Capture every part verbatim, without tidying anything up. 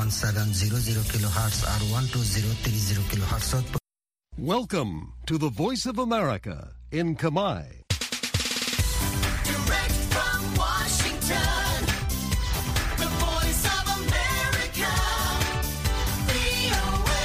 seven hundred kilohertz or twelve thirty kilohertz. Welcome to the Voice of America in Khmer. Direct from Washington, the Voice of America, វី អូ เอ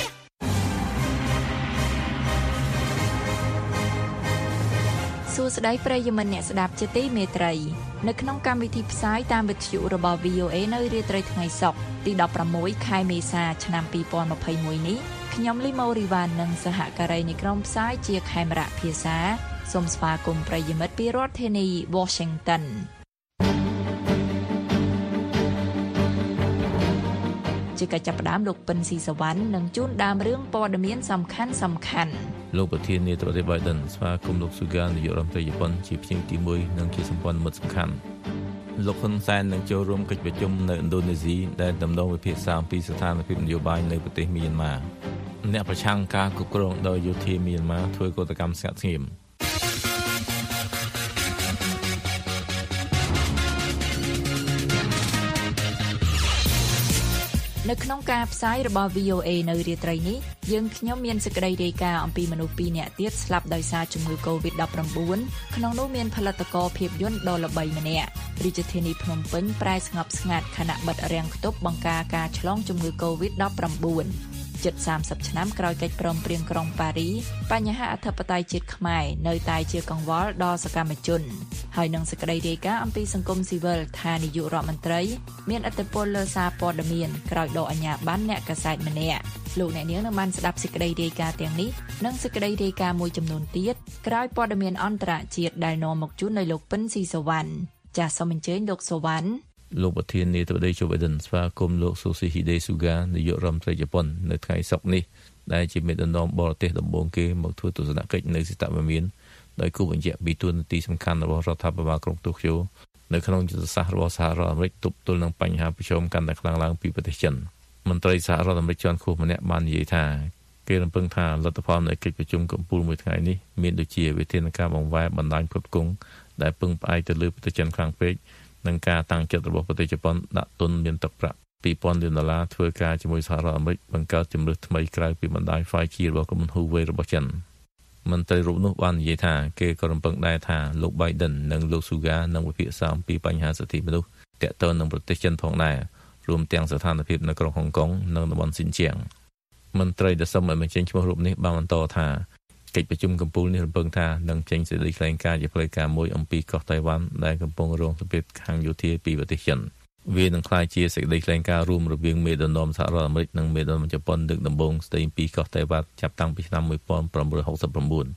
សួស្តីប្រិយមិត្តអ្នកស្ដាប់ជាទីមេត្រីនៅក្នុងកម្មវិធីផ្សាយតាមវិទ្យុរបស់ វី អូ เอ នៅរាត្រីថ្ងៃសុក្រទីដប់ប្រាំមួយខែមេសាឆ្នាំពីរពាន់ម្ភៃមួយនេះខ្ញុំលីម៉ូរីវ៉ាននិងសហការីនៃក្រុមផ្សាយជាខេមរៈភាសាសូមស្វាគមន៍ប្រិយមិត្តពីរដ្ឋធានី Washington ជាកិច្ចចាប់ផ្ដើមលោកពិនស៊ីសវណ្ណនឹងជូនដើមរឿងព័ត៌មានសំខាន់សំខាន់លោកប្រធានាធិបតី Biden ស្វាគមន៍លោក Suga នាយករដ្ឋមន្ត្រីជប៉ុនជាភ្ញៀវទីមួយនិងជាសម្ព័ន្ធមិត្តសំខាន់លោកហ៊ុនសែននឹងចូលរួមកិច្ចប្រជុំនៅឥណ្ឌូនេស៊ីដែលដំណើរវិភាគអំពីស្ថានភាពនយោបាយនៅប្រទេសមីយ៉ាន់ម៉ាអ្នកប្រឆាំងការគ្រប់គ្រងដោយយោធាមីយ៉ាន់ម៉ាធ្វើកតកម្មស្ងាត់ស្ងៀមនៅក្នុងការផ្សាយរបស់ វី អូ เอ នៅរាត្រីនេះយើងខ្ញុំមានសេចក្តីរាយការណ៍អំពីមនុស្សពីរនាក់ទៀតស្លាប់ដោយសារជំងឺ កូវីដ ដប់ប្រាំបួន ក្នុងនោះមានផលិតករភាពយន្តដ៏ល្បីម្នាក់រាជធានីភ្នំពេញប្រែស្ងប់ស្ងាត់ខណៈបិទរាំងខ្ទប់បង្ការការឆ្លងជំងឺ កូវីដ ដប់ប្រាំបួន ជិតសាមសិបឆ្នាំក្រោយកិច្ចព្រមព្រៀងក្រុងប៉ារីបញ្ហាអធិបតេយ្យជាតិខ្មែរនៅតែជាកង្វល់ដល់សកម្មជនហើយនឹងសេចក្តីរាយការណ៍អំពីសង្គមស៊ីវិលថានាយករដ្ឋមន្ត្រីមានឥទ្ធិពលលើសារព័ត៌មានក្រោយដកអាជ្ញាប័ណ្ណអ្នកកាសែតម្នាក់លោកអ្នកនាងនឹងបានស្ដាប់សេចក្តីរាយការណ៍ទាំងនេះនិងសេចក្តីរាយការណ៍មួយចំនួនទៀតក្រោយព័ត៌មានអន្តរជាតិដែលនាំមកជូនដោយលោកពិនស៊ីសវណ្ណចាសសូមអញ្ជើញលោកសវណ្ណលោកប្រធានាធិបតី Joe Biden ស្វាគមន៍លោក Yoshihide Suga នាយករដ្ឋមន្ត្រីជប៉ុននៅថ្ងៃសុក្រនេះដែលជាមេដឹកនាំបរទេសដំបូងគេមកធ្វើទស្សនកិច្ចនៅសេតវិមានដោយគូបញ្ជាក់ពីទួនាទីសំខាន់របស់រដ្ឋាភិបាលក្រុងតូក្យូនៅក្នុងយុទ្ធសាស្ត្ររបស់សហរដ្ឋអាមេរិកទប់ទល់នឹងបញ្ហាប្រឈមកាន់តែខ្លាំងឡើងពីប្រទេសចិនមន្ត្រីសហរដ្ឋអាមេរិកជាន់ខ្ពស់ម្នាក់បាននិយាយថាគេរំពឹងថាលទ្ធផលនៃកិច្ចប្រជុំកំពូលមួយថ្ងៃនេះមានដូចជាវិធានការបង្វែរបណ្ដាញផ្គត់ផ្គង់ដែលពឹងផ្អែកទៅលើប្រទេសចិនខ្លាំងពេកនឹងការតាំងចិត្តរបស់ប្រទេសជប៉ុនដាក់ទុនមានទឹកប្រាក់ពីរពាន់លានដុល្លារធ្វើការជាមួយសហរដ្ឋអាមេរិកបង្កើតជំរើសថ្មីក្រៅពីបណ្ដាញ five G របស់ក្រុមហ៊ុន Huawei របស់ចិនមន្ត្រីរូបនោះបាននិយាយថាគេក៏រំពឹងដែរថាលោក Biden និងលោក Suga នឹងវិភាគអំពីបញ្ហាសិទ្ធិមនុស្សទាក់ទងនឹងប្រទេសចិនផងដែររួមទាំងស្ថានភាពនៅក្រុងហុងកុងនិងតំបន់ស៊ីនជៀងមន្ត្រីដែលសូមឲ្យបញ្ចេញឈ្មោះរូបនេះបានបន្តថាកិច្ចប្រជុំកំពូលនេះរំពឹងថានឹងចេញសេចក្តីថ្លែងការណ៍ជាផ្លូវការមួយអំពីកោះតៃវ៉ាន់ដែលកំពុងរងសម្ពាធខាងយោធាពីប្រទេសចិនវានឹងក្លាយជាសេចក្តីថ្លែងការណ៍រួមរវាងមេដឹកនាំសហរដ្ឋអាមេរិកនិងមេដឹកនាំជប៉ុនលើកដំបូងស្ដីពីកោះតៃវ៉ាន់ចាប់តាំងពីឆ្នាំnineteen sixty-nine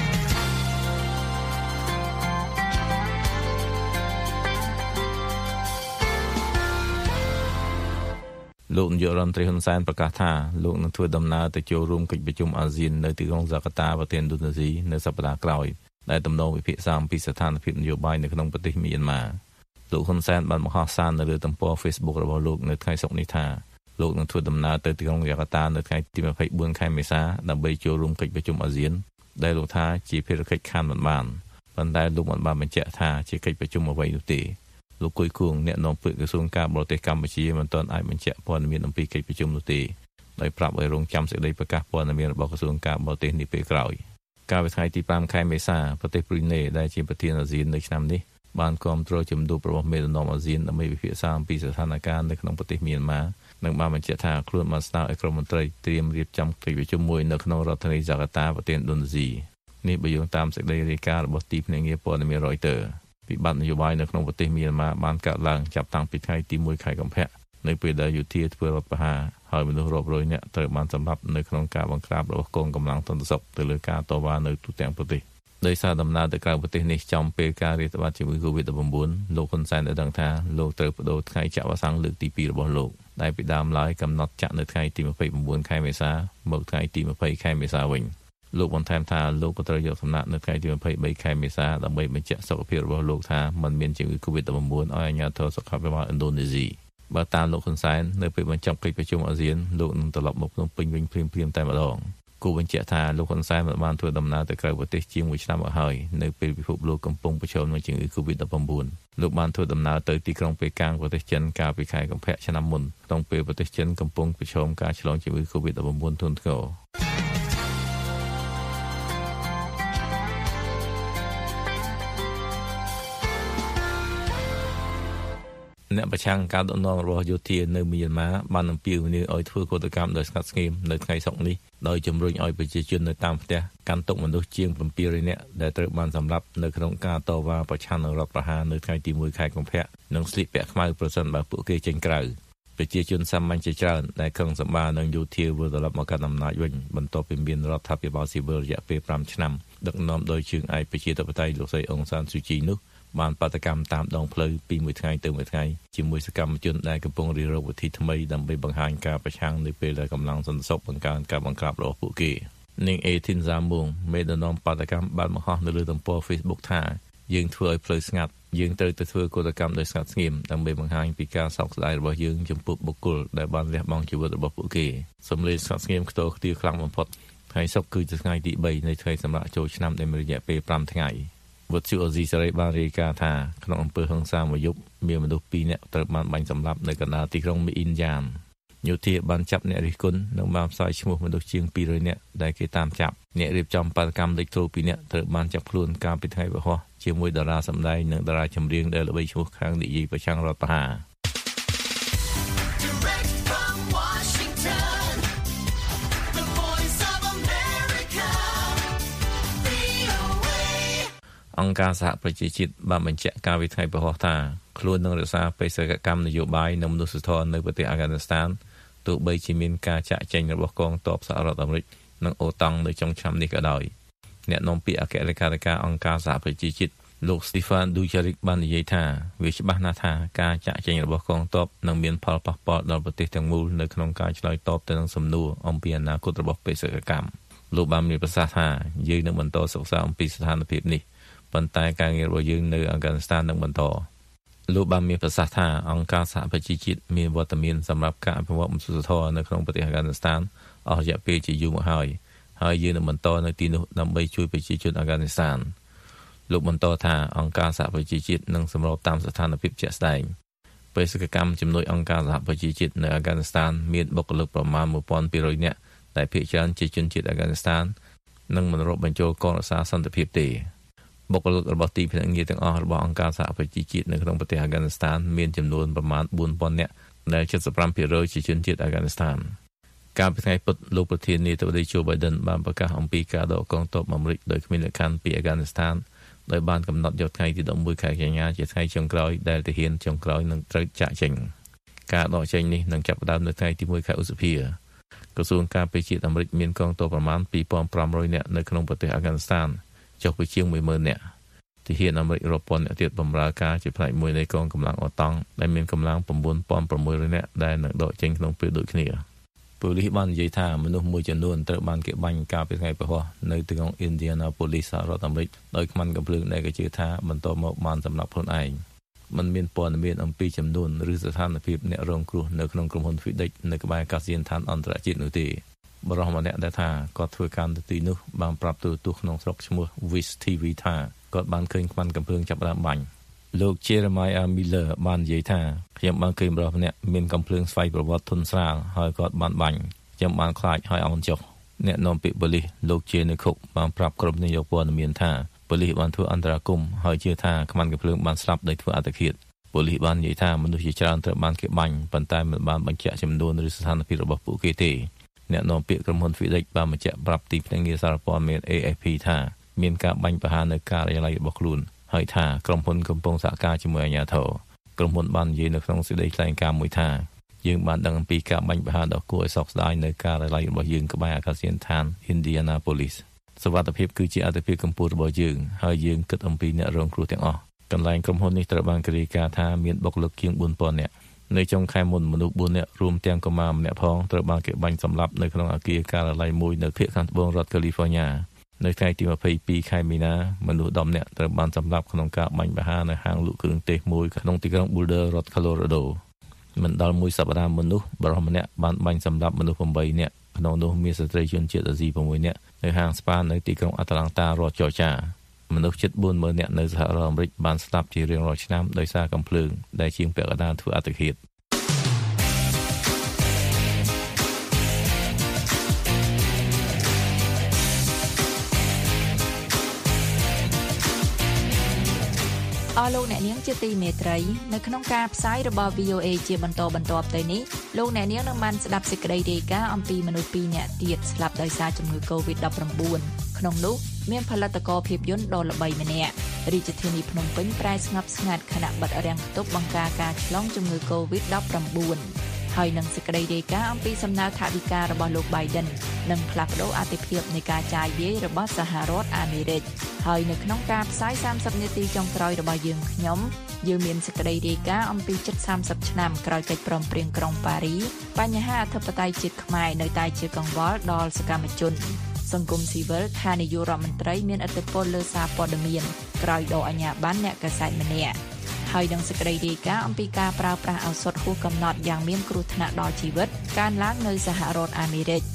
លោកនាយករដ្ឋមន្ត្រីហ៊ុនសែនប្រកាសថាលោកនឹងធ្វើដំណើរទៅចូលរួមកិច្ចប្រជុំអាស៊ាននៅទីក្រុងហ្សាកាតាប្រទេសឥណ្ឌូនេស៊ីនៅសប្តាហ៍ក្រោយដែលទំនងវិភាគអំពីស្ថានភាពនយោបាយនៅក្នុងប្រទេសមីយ៉ាន់ម៉ាលោកហ៊ុនសែនបានបង្ហោះសារនៅលើទំព័រ Facebook របស់លោកនៅថ្ងៃសុក្រនេះថាលោកនឹងធ្វើដំណើរទៅទីក្រុងហ្សាកាតានៅថ្ងៃទីtwenty-fourខែមេសាដើម្បីចូលរួមកិច្ចប្រជុំអាស៊ានដែលលោកថាជាភារកិច្ចខានមិនបានប៉ុន្តែលោកមិនបានបញ្ជាក់ថាជាកិច្ចប្រជុំអ្វីនោះទេលោកគុយគួងអ្នកនាំពាក្យក្រសួងការបរទេសកម្ពុជាមិនទាន់អាចបញ្ជាក់ព័ត៌មានអំពីកិច្ចប្រជុំនោះទេដោយប្រាប់ឲ្យរងចាំសេចក្តីប្រកាសព័ត៌មានរបស់ក្រសួងការបរទេសនេះពេលក្រោយកាលពីថ្ងៃទីfiveខែមេសាប្រទេសព្រុយណេដែលជាប្រធានអាស៊ាននៅឆ្នាំនេះបានគាំទ្រជំនួបរបស់មេដឹកនាំអាស៊ានដើម្បីពិភាក្សាអំពីស្ថានភាពនៅក្នុងប្រទេសមីយ៉ាន់ម៉ានិងបានបញ្ជាក់ថាខ្លួនបានស្នើឲ្យក្រុមមន្ត្រីត្រៀមរៀបចំកិច្ចប្រជុំមួយនៅក្នុងរដ្ឋធានីហ្សាកាតាប្រទេសឥណ្ឌូនេស៊ីនេះបើយោងតាមសេចក្តីរាយការណ៍របស់ទីភ្នាក់ងារព័ត៌មាន Reutersវិបត្តិនយោបាយនៅក្នុងប្រទេសមីយ៉ាន់ម៉ាបានកើតឡើងចាប់តាំងពីថ្ងៃទីoneខែកុម្ភៈនៅពេលដែលយោធាធ្វើរដ្ឋប្រហារហើយមនុស្សរាប់រយនាក់ត្រូវបានសម្លាប់នៅក្នុងការបង្ក្រាបរបស់កងកម្លាំងសន្តិសុខទៅលើការតវ៉ានៅទូទាំងប្រទេសដោយសារដំណើរទៅក្រៅប្រទេសនេះចំពេលការរាតត្បាតជាមួយ COVID nineteen លោកហ៊ុនសែនបានដឹងថាលោកត្រូវបដូរថ្ងៃចាក់វ៉ាក់សាំងលើកទីtwoរបស់លោកដែលពីដើមឡើយកំណត់ចាក់នៅថ្ងៃទីtwenty-nineខែមេសាមកថ្ងៃទីtwentyខែមេសាវិញលោកបន្ថែមថាលោកក៏ត្រូវយកសំណាក់នៅថ្ងៃទីtwenty-threeខែមេសាដើម្បីបញ្ជាក់សុខភាពរបស់លោកថាមិនមានជំងឺ COVID nineteen ឲ្យអាជ្ញាធរសុខាភិបាលឥណ្ឌូនេស៊ីបើតាមលោកហ៊ុនសែននៅពេលបញ្ចប់កិច្ចប្រជុំអាស៊ានលោកនឹងត្រឡប់មកភ្នំពេញវិញភ្លាមៗតែម្ដងគូបញ្ជាក់ថាលោកហ៊ុនសែនបានធ្វើដំណើរទៅក្រៅប្រទេសជាងមួយឆ្នាំមកហើយនៅពេលពិភពលោកកំពុងប្រឈមនឹងជំងឺ កូវីដ -19 លោកបានធ្វើដំណើរទៅទីក្រុងប៉េកាំងប្រទេសចិនកាលពីខែកុម្ភៈឆ្នាំមុនក្នុងពេលប្រទេសចិនកំពុងប្រឈមការឆ្លងជំងឺ កូវីដ -19 ធ្ងន់ធ្ងរអ្នកប្រឆាំងការដឹកនាំរបស់យោធានៅមីយ៉ាន់ម៉ាបានអំពាវនាវឲ្យធ្វើកោតកម្មដោយស្ងាត់ស្ងៀមនៅថ្ងៃសុក្រនេះដោយជំរុញឲ្យប្រជាជននៅតាមផ្ទះកាន់ទុកមនុស្សជាងbảyរយនាក់ដែលត្រូវបានសម្លាប់នៅក្នុងការតវ៉ាប្រឆាំងនឹងរដ្ឋប្រហារនៅថ្ងៃទីមួយខែកុម្ភៈនិងស្លៀកពាក់ខ្មៅប្រសិនបើពួកគេចេញក្រៅប្រជាជនសាមញ្ញជាច្រើនដែលខឹងសម្បារនឹងយោធាវិលត្រឡប់មកកាន់អំណាចវិញបន្ទាប់ពីមានរដ្ឋាភិបាលស៊ីវិលរយៈពេលប្រាំឆ្នាំដឹកនាំដោយជើងឯកប្រជាធិបតេយ្យលោកស្រីអុងសានស៊ូជីនោះបានបាតកម្មតាមដងផ្លូវពីមួយថ្ងៃទៅមួយថ្ងៃជាមួយសកម្មជនដែលកំពុងរៀបរកវិធីថ្មីដើម្បីបង្ហាញការប្រឆាំងនៅពេលដែលកម្លាំងសន្តិសុខបង្កើនការបង្ក្រាបរបស់ពួកគេនាងអេធីនសាមុងមេដឹកនាំបាតកម្មបានបង្ហោះនៅលើទំព័រ Facebook ថាយើងធ្វើឲ្យផ្លូវស្ងាត់យើងត្រូវទៅធ្វើកោតកម្មដោយស្ងាត់ស្ងៀមដើម្បីបង្ហាញពីការសោកស្ដាយរបស់យើងចំពោះបុគ្គលដែលបានលះបង់ជីវិតរបស់ពួកគេសម្លេងស្ងាត់ស្ងៀមខ្ទរខ្ទារខ្លាំងបំផុតថ្ងៃសុក្រគឺជាថ្ងៃទីបីនៃថ្ងៃសម្រាប់ចូលឆ្នាំដែលមានរយៈពេលប្រាំថ្ងៃវត្តជូអេស៊ីសេរីបានរាយការណ៍ថាក្នុងអំពើហិង្សាមួយយប់មានមនុស្សពីរនាក់ត្រូវបានបាញ់សម្លាប់នៅកណ្ដាលទីក្រុងមីអ៊ីនយ៉ានយោធាបានចាប់អ្នករិះគន់និងបានផ្សាយឈ្មោះមនុស្សជាងពីររយនាក់ដែលគេតាមចាប់អ្នករៀបចំបាតកម្មលេចធ្លោពីរនាក់ត្រូវបានចាប់ខ្លួនកាលពីថ្ងៃពហុជាមួយតារាសម្ដែងនិងតារាចម្រៀងដែលល្បីឈ្មោះខាងនិយាយប្រឆាំងរដ្ឋប្រហារអង្គការសហប្រជាជាតិបានបញ្ជាក់កាលពីថ្ងៃពហុថាខ្លួននឹងរក្សាបេសកកម្មនយោបាយនិងមនុស្សធម៌នៅប្រទេសអាហ្គានីស្ថានទោះបីជាមានការចាក់ចែងរបស់កងទ័ពសហរដ្ឋអាមេរិកនិងអូតាំងនៅចុងឆ្នាំនេះក៏ដោយអ្នកនាំពាក្យអគ្គលេខាធិការអង្គការសហប្រជាជាតិលោក Stefan Dujarric បាននិយាយថាវាច្បាស់ណាស់ថាការចាក់ចែងរបស់កងទ័ពនឹងមានផលប៉ះពាល់ដល់ប្រទេសទាំងមូលនៅក្នុងការឆ្លើយតបទៅនឹងសំណួរអំពីអនាគតរបស់បេសកកម្មលោកបានមានប្រសាសន៍ថាយើងនឹងបន្តសិក្សាអំពីស្ថានភាពនេះប៉ុន្តែការងាររបស់យើងនៅអាហ្គានីស្ថាននឹងបន្តលោកបានមានប្រសាសន៍ថាអង្គការសហប្រជាជាតិមានវត្តមានសម្រាប់ការអភិវឌ្ឍមនុស្សធម៌នៅក្នុងប្រទេសអាហ្គានីស្ថានអស់រយៈពេលជាយូរមកហើយហើយយើងនឹងបន្តនៅទីនោះដើម្បីជួយប្រជាជនអាហ្គានីស្ថានលោកបន្តថាអង្គការសហប្រជាជាតិនឹងសម្របតាមស្ថានភាពជាក់ស្ដែងបេសកកម្មជំនួយអង្គការសហប្រជាជាតិនៅអាហ្គានីស្ថានមានបុគ្គលិកប្រមាណmột nghìn hai trămនាក់ដែលភាគច្រើនជាជនជាតិអាហ្គានីស្ថាននិងមិនរាប់បញ្ចូលកងរក្សាសន្តិភាពទេបុគ្គលិករបស់ទីភ្នាក់ងារទាំងអស់របស់អង្គការសហប្រជាជាតិនៅក្នុងប្រទេសអាហ្គានីស្ថានមានចំនួនប្រមាណbốnពាន់នាក់ដែល七十五ភាគរយជាជនជាតិអាហ្គានីស្ថានកាលពីថ្ងៃពុធលោកប្រធានាធិបតី Joe Biden បានប្រកាសអំពីការដកកងទ័ពអាមេរិកដោយគ្មានលក្ខខណ្ឌពីអាហ្គានីស្ថានដោយបានកំណត់យកថ្ងៃទីelevenខែកញ្ញាជាថ្ងៃចុងក្រោយដែលទាហានចុងក្រោយនឹងត្រូវចាក់ចេញការដកចេញនេះនឹងចាប់ផ្ដើមនៅថ្ងៃទីoneខែឧសភាក្រសួងការពារជាតិអាមេរិកមានកងទ័ពប្រមាណtwo thousand five hundredនាក់នៅក្នុងប្រទេសអាហ្គានីស្ថានចុះពីជាងone thousandនាក់ទាហានអាមេរិករាប់ពាន់នាក់ទៀតបម្រើការជាផ្នែកមួយនៃកងកម្លាំងអូតាំងដែលមានកម្លាំងnine thousand six hundredនាក់ដែលនឹងដកចេញក្នុងពេលដូចគ្នាប៉ូលីសបាននិយាយថាមនុស្សមួយចំនួនត្រូវបានគេបាញ់កាលពីថ្ងៃពហុនៅទីក្រុង Indianapolis សហរដ្ឋអាមេរិកដោយខ្មាន់កាំភ្លើងដែលគេជឿថាបន្តមកបានសម្រាប់ខ្លួនឯងมันមានព័ត៌មានអំពីចំនួនឬស្ថានភាពអ្នករងគ្រោះនៅក្នុងក្រុមហ៊ុន FedEx នៅក្បែរអាកាសយានដ្ឋានអន្តរជាតិនោះទេបរិះម្នាក់ដែលថាគាត់ធ្វើការនៅទីនោះបានប្រាប់ទូរទស្សន៍ក្នុងស្រុកឈ្មោះ Wish ที វី ថាគាត់បានឃើញខ្មាន់កាំភ្លើងចាប់ផ្ដើមបាញ់លោក Jeremiah Miller បាននិយាយថាខ្ញុំបានឃើញបរិះម្នាក់មានកាំភ្លើងស្វ័យប្រវត្តិធន់ស្រាលហើយគាត់បានបាញ់ខ្ញុំបានខ្លាចហើយអោនចុះអ្នកនាំពាក្យប៉ូលីសលោក Jenny Cook បានប្រាប់ក្រុមនាយកព័ត៌មានថាប៉ូលីសបានធ្វើអន្តរាគមន៍ហើយជឿថាខ្មាន់កាំភ្លើងបានស្លាប់ដោយធ្វើអត្តឃាតប៉ូលីសបាននិយាយថាមនុស្សជាច្រើនត្រូវបានគេបាញ់ប៉ុន្តែមិនបានបញ្ជាក់ចំនួនឬស្ថានភាពរបស់ពួកគេទេអ្នកនាំពាក្យក្រុមហ៊ុន FedEx បានបញ្ជាក់ប្រាប់ទីភ្នាក់ងារសារព័ត៌មាន A F P ថាមានការបាញ់ប្រហារនៅការិយាល័យរបស់ខ្លួនហើយថាក្រុមហ៊ុនកំពុងសហការជាមួយអាជ្ញាធរក្រុមហ៊ុនបាននិយាយនៅក្នុងសេចក្តីថ្លែងការណ៍មួយថាយើងបានដឹងអំពីការបាញ់ប្រហារដ៏គួរឲ្យសោកស្ដាយនៅការិយាល័យរបស់យើងក្បែរអាកាសយានដ្ឋាន Indianapolis សុវត្ថិភាពគឺជាអាទិភាពកម្ពុជារបស់យើងហើយយើងគិតអំពីអ្នករងគ្រោះទាំងអស់កន្លែងក្រុមហ៊ុននេះត្រូវបានរាយការណ៍ថាមានបុគ្គលិកជាងfour thousandនាក់នៅចុងខែមុនមនុស្សfourនាក់រួមទាំងកុមារម្នាក់ផងត្រូវបានគេបាញ់សម្លាប់នៅក្នុងអគារការិយាល័យមួយនៅភាគខាងត្បូងរដ្ឋ California នៅថ្ងៃទីtwenty-twoខែមីនាមនុស្សtenនាក់ត្រូវបានសម្លាប់ក្នុងការបាញ់ប្រហារនៅហាងលក់គ្រឿងទេសមួយក្នុងទីក្រុង Boulder រដ្ឋ Colorado មិនដល់មួយសប្តាហ៍មនុស្សបរិះម្នាក់បានបាញ់សម្លាប់មនុស្សeightនាក់ក្នុងនោះមានស្ត្រីជនជាតិអាស៊ីsáuនាក់នៅហាងស្ប៉ានៅទីក្រុងអាត្លង់តារដ្ឋច័រចាមនុស្សជិតbốnម៉ឺននាក់នៅសហរដ្ឋអាមេរិកបានស្លាប់ជារៀងរាល់ឆ្នាំដោយសារកំភ្លើងដែលជាងពាក់កណ្ដាលធ្វើអត្តឃាតអស់លោកអ្នកនាងជាទីមេត្រីនៅក្នុងការផ្សាយរបស់ V O A ជាបន្តបន្ទាប់ទៅនេះលោកអ្នកនាងនឹងបានស្ដាប់សេចក្តីរាយការណ៍អំពីមនុស្សពីរនាក់ទៀតស្លាប់ដោយសារជំងឺ COVID ដប់ប្រាំបួន ក្នុងនោះមានផលិតករភាពយន្តដ៏ល្បីម្នាក់រាជធានីភ្នំពេញប្រែស្ងប់ស្ងាត់ខណៈបិទរាំងខ្ទប់បង្ការការឆ្លងជំងឺ COVID ដប់ប្រាំបួន ហើយនឹងសេចក្តីរាយការណ៍អំពីសំណើថវិការបស់លោក Biden និងផ្លាស់ប្ដូរអតិភិបនៃការចាយវាយរបស់សហរដ្ឋអាមេរិកហើយនៅក្នុងការផ្សាយសាមសិបនាទីចុងក្រោយរបស់យើងខ្ញុំយើងមានសេចក្តីរាយការណ៍អំពីជិតសាមសិបឆ្នាំក្រោយកិច្ចព្រមព្រៀងក្រុងប៉ារីបញ្ហាអធិបតេយ្យជាតិខ្មែរនៅតែជាកង្វល់ដល់សកម្មជនសង្គមស៊ីវិលថានាយករដ្ឋមន្ត្រីមានឥទ្ធិពលលើសារព័ត៌មានក្រោយដកអាជ្ញាប័ណ្ណអ្នកកាសែតម្នាក់ហើយនឹងសេចក្តីរាយការណ៍អំពីការប្រើប្រាស់ឱសថហួសកំណត់យ៉ាងមានគ្រោះថ្នាក់ដល់ជីវិតកើនឡើងនៅសហរដ្ឋអាមេរិក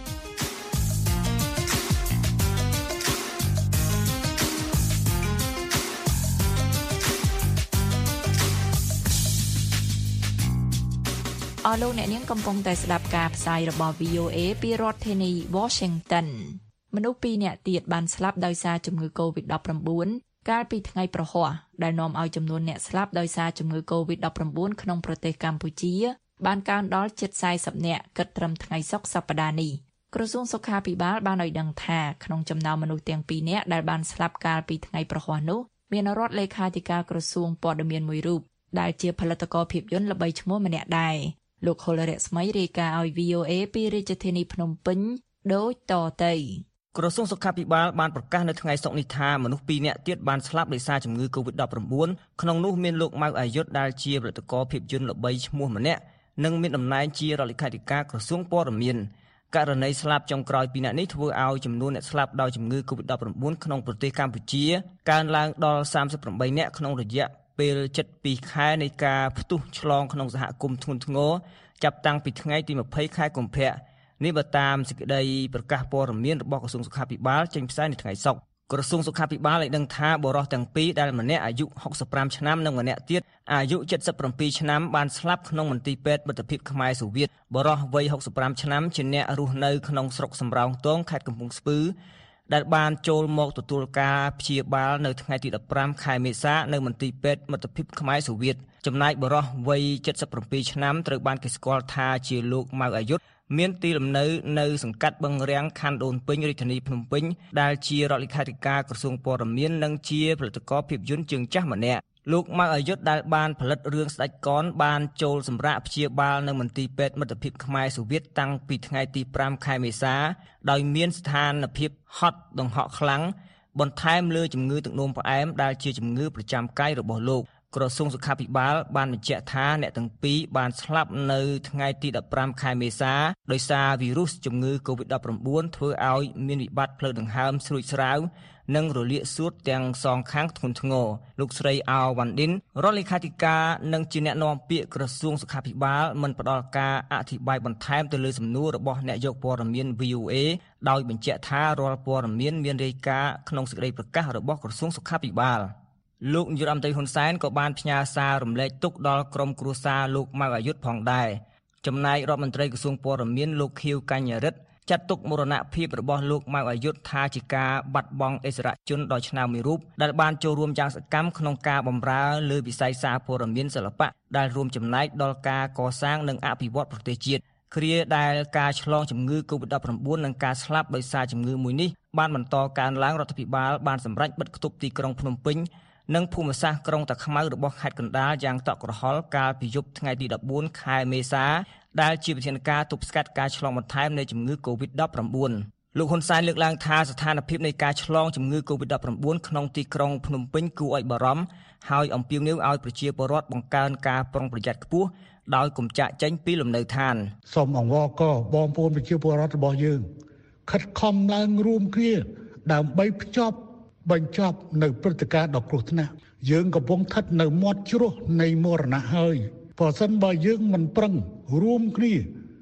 អស់លោកអ្នកនាងកំពុងតែស្ដាប់ការផ្សាយរបស់ V O A ពីរដ្ឋធានី Washington មនុស្សពីរនាក់ទៀតបានស្លាប់ដោយសារជំងឺ COVID ដប់ប្រាំបួន កាលពីថ្ងៃប្រហ័សដែលនាំឲ្យចំនួនអ្នកស្លាប់ដោយសារជំងឺ COVID ដប់ប្រាំបួន ក្នុងប្រទេសកម្ពុជាបានកើនដល់ជិតสี่สิบនាក់គិតត្រឹមថ្ងៃសុក្រសប្តាហ៍នេះក្រសួងសុខាភិបាលបានឲ្យដឹងថាក្នុងចំណោមមនុស្សទាំងពីរនាក់ដែលបានស្លាប់កាលពីថ្ងៃប្រហ័សនោះមានរដ្ឋលេខាធិការក្រសួងព័ត៌មានមួយរូបដែលជាផលិតករភាពយន្តល្បីឈ្មោះម្នាក់ដែរលោកហុលរស្មីរាយការណ៍ឲ្យ V O A ពីរាជធានីភ្នំពេញដូចតទៅក្រសួងសុខាភិបាលបានប្រកាសនៅថ្ងៃសុក្រនេះថាមនុស្សពីរនាក់ទៀតបានស្លាប់ដោយសារជំងឺ COVID ដប់ប្រាំបួន ក្នុងនោះមានលោកម៉ៅអាយុទ្ធដែលជាផលិតករភាពយន្តល្បីឈ្មោះម្នាក់និងមានតំណែងជារដ្ឋលេខាធិការក្រសួងព័ត៌មានករណីស្លាប់ចុងក្រោយពីរនាក់នេះធ្វើឲ្យចំនួនអ្នកស្លាប់ដោយជំងឺ COVID ដប់ប្រាំបួន ក្នុងប្រទេសកម្ពុជាកើនឡើងដល់សាមសិបប្រាំបីនាក់ក្នុងរយៈពេលជិតពីរខែនៃការផ្ទុះឆ្លងក្នុងសហគមន៍ធ្ងន់ធ្ងរចាប់តាំងពីថ្ងៃទីម្ភៃខែកុម្ភៈនេះបើតាមសេចក្តីប្រកាសព័ត៌មានរបស់ក្រសួងសុខាភិបាលចេញផ្សាយនៅថ្ងៃសុក្រក្រសួងសុខាភិបាលឲ្យដឹងថាបុរសទាំងពីរដែលម្នាក់អាយុหกสิบห้าឆ្នាំនិងម្នាក់ទៀតអាយុเจ็ดสิบเจ็ดឆ្នាំបានស្លាប់ក្នុងមន្ទីរពេទ្យមិត្តភាពខ្មែរសូវៀតបុរសវ័យหกสิบห้าឆ្នាំជាអ្នករស់នៅក្នុងស្រុកសំរោងទងខេត្តកំពង់ស្ពឺដែលបានចូលមកទទួលការព្យាបាលនៅថ្ងៃទីដប់ប្រាំខែមេសានៅមន្ទីរពេទ្យមិត្តភាពខ្មែរសូវៀតចំណែកបុរសវ័យเจ็ดสิบเจ็ดឆ្នាំត្រូវបានគេស្គាល់ថាជាលោកម៉ៅអាយុទ្ធមានទីលំនៅនៅសង្កាត់បឹងរាំងខណ្ឌដូនពេញរាជធានីភ្នំពេញដែលជារដ្ឋលេខាធិការក្រសួងព័ត៌មាននិងជាផលិតករភាពយន្តជើងចាស់ម្នាក់លោកម៉ៅអាយុទ្ធដែលបានផលិតរឿងស្ដេចកនបានចូលសម្រាកព្យាបាលនៅមន្ទីរពេទ្យមិត្តភាពខ្មែរសូវៀតតាំងពីថ្ងៃទីប្រាំខែមេសាដោយមានស្ថានភាពហត់ដង្ហក់ខ្លាំងបន្ថែមលើជំងឺទឹកនោមផ្អែមដែលជាជំងឺប្រចាំកាយរបស់លោកក្រសួងសុខាភិបាលបានបញ្ជាក់ថាអ្នកទាំងពីរបានស្លាប់នៅថ្ងៃទីដប់ប្រាំខែមេសាដោយសារវីរុសជំងឺ COVID ដប់ប្រាំបួន ធ្វើឲ្យមានវិបត្តិផ្លូវដង្ហើមស្រួចស្រាវនិងរលាកសួតទាំងសងខាងធ្ងន់ធ្ងរលោកស្រីអោវ៉ាន់ឌិនរដ្ឋលេខាធិការនិងជាអ្នកនាំពាក្យក្រសួងសុខាភិបាលមិនផ្ដល់ការអធិប្បាយបន្ថែមទៅលើសំណួររបស់អ្នកយកព័ត៌មាន V O A ដោយបញ្ជាក់ថារាល់ព័ត៌មានមានរាយការណ៍ក្នុងសេចក្តីប្រកាសរបស់ក្រសួងសុខាភិបាលលោកនាយរដ្ឋមន្ត្រីហ៊ុនសែនក៏បានផ្ញើសាររំលែកទុក្ខដល់ក្រុមគ្រួសារលោកម៉ៅអាយុទ្ធផងដែរចំណែករដ្ឋមន្ត្រីក្រសួងព័ត៌មានលោកខៀវកញ្ញរិទ្ធចាត់ទុកមរណភាពរបស់លោកម៉ៅអាយុទ្ធថាជាការបាត់បង់អិសរាជជនដ៏ឆ្នើមមួយរូបដែលបានចូលរួមយ៉ាងសកម្មក្នុងការបម្រើលើវិស័យសារព័ត៌មានសិល្បៈដែលរួមចំណែកដល់ការកសាងនិងអភិវឌ្ឍប្រទេសជាតិគ្រាដែលការឆ្លងជំងឺ COVID ដប់ប្រាំបួន និងការស្លាប់ដោយសារជំងឺមួយនេះបានបន្តកើនឡើងរដ្ឋាភិបាលបានសម្រេចបិទគប់ទីក្រុងភ្នំពេញនិងភូមិសាស្ត្រក្រុងតាខ្មៅរបស់ខេត្តកណ្ដាលយ៉ាងតក់ក្រហល់កាលពីយប់ថ្ងៃទីដប់បួនខែមេសាដែលជាវិធានការទប់ស្កាត់ការឆ្លងបន្ថែមនៃជំងឺ COVID ដប់ប្រាំបួន លោកហ៊ុនសែនលើកឡើងថាស្ថានភាពនៃការឆ្លងជំងឺ COVID ដប់ប្រាំបួន ក្នុងទីក្រុងភ្នំពេញគួរឲ្យបារម្ភហើយអំពាវនាវឲ្យប្រជាពលរដ្ឋបង្កើនការប្រុងប្រយ័ត្នខ្ពស់ដោយកុំចាក់ចេញពីលំនៅឋានសូមអង្វរករបងប្អូនប្រជាពលរដ្ឋរបស់យើងខិតខំឡើងរួមគ្នាដើម្បីភ្ជាប់បញ្ចប់នៅព្រឹត្តិការណ៍ដ៏គ្រោះថ្នាក់យើងកំពុងស្ថិតនៅមាត់ជ្រោះនៃមរណៈហើយបើសិនបើយើងមិនប្រឹងរួមគ្នា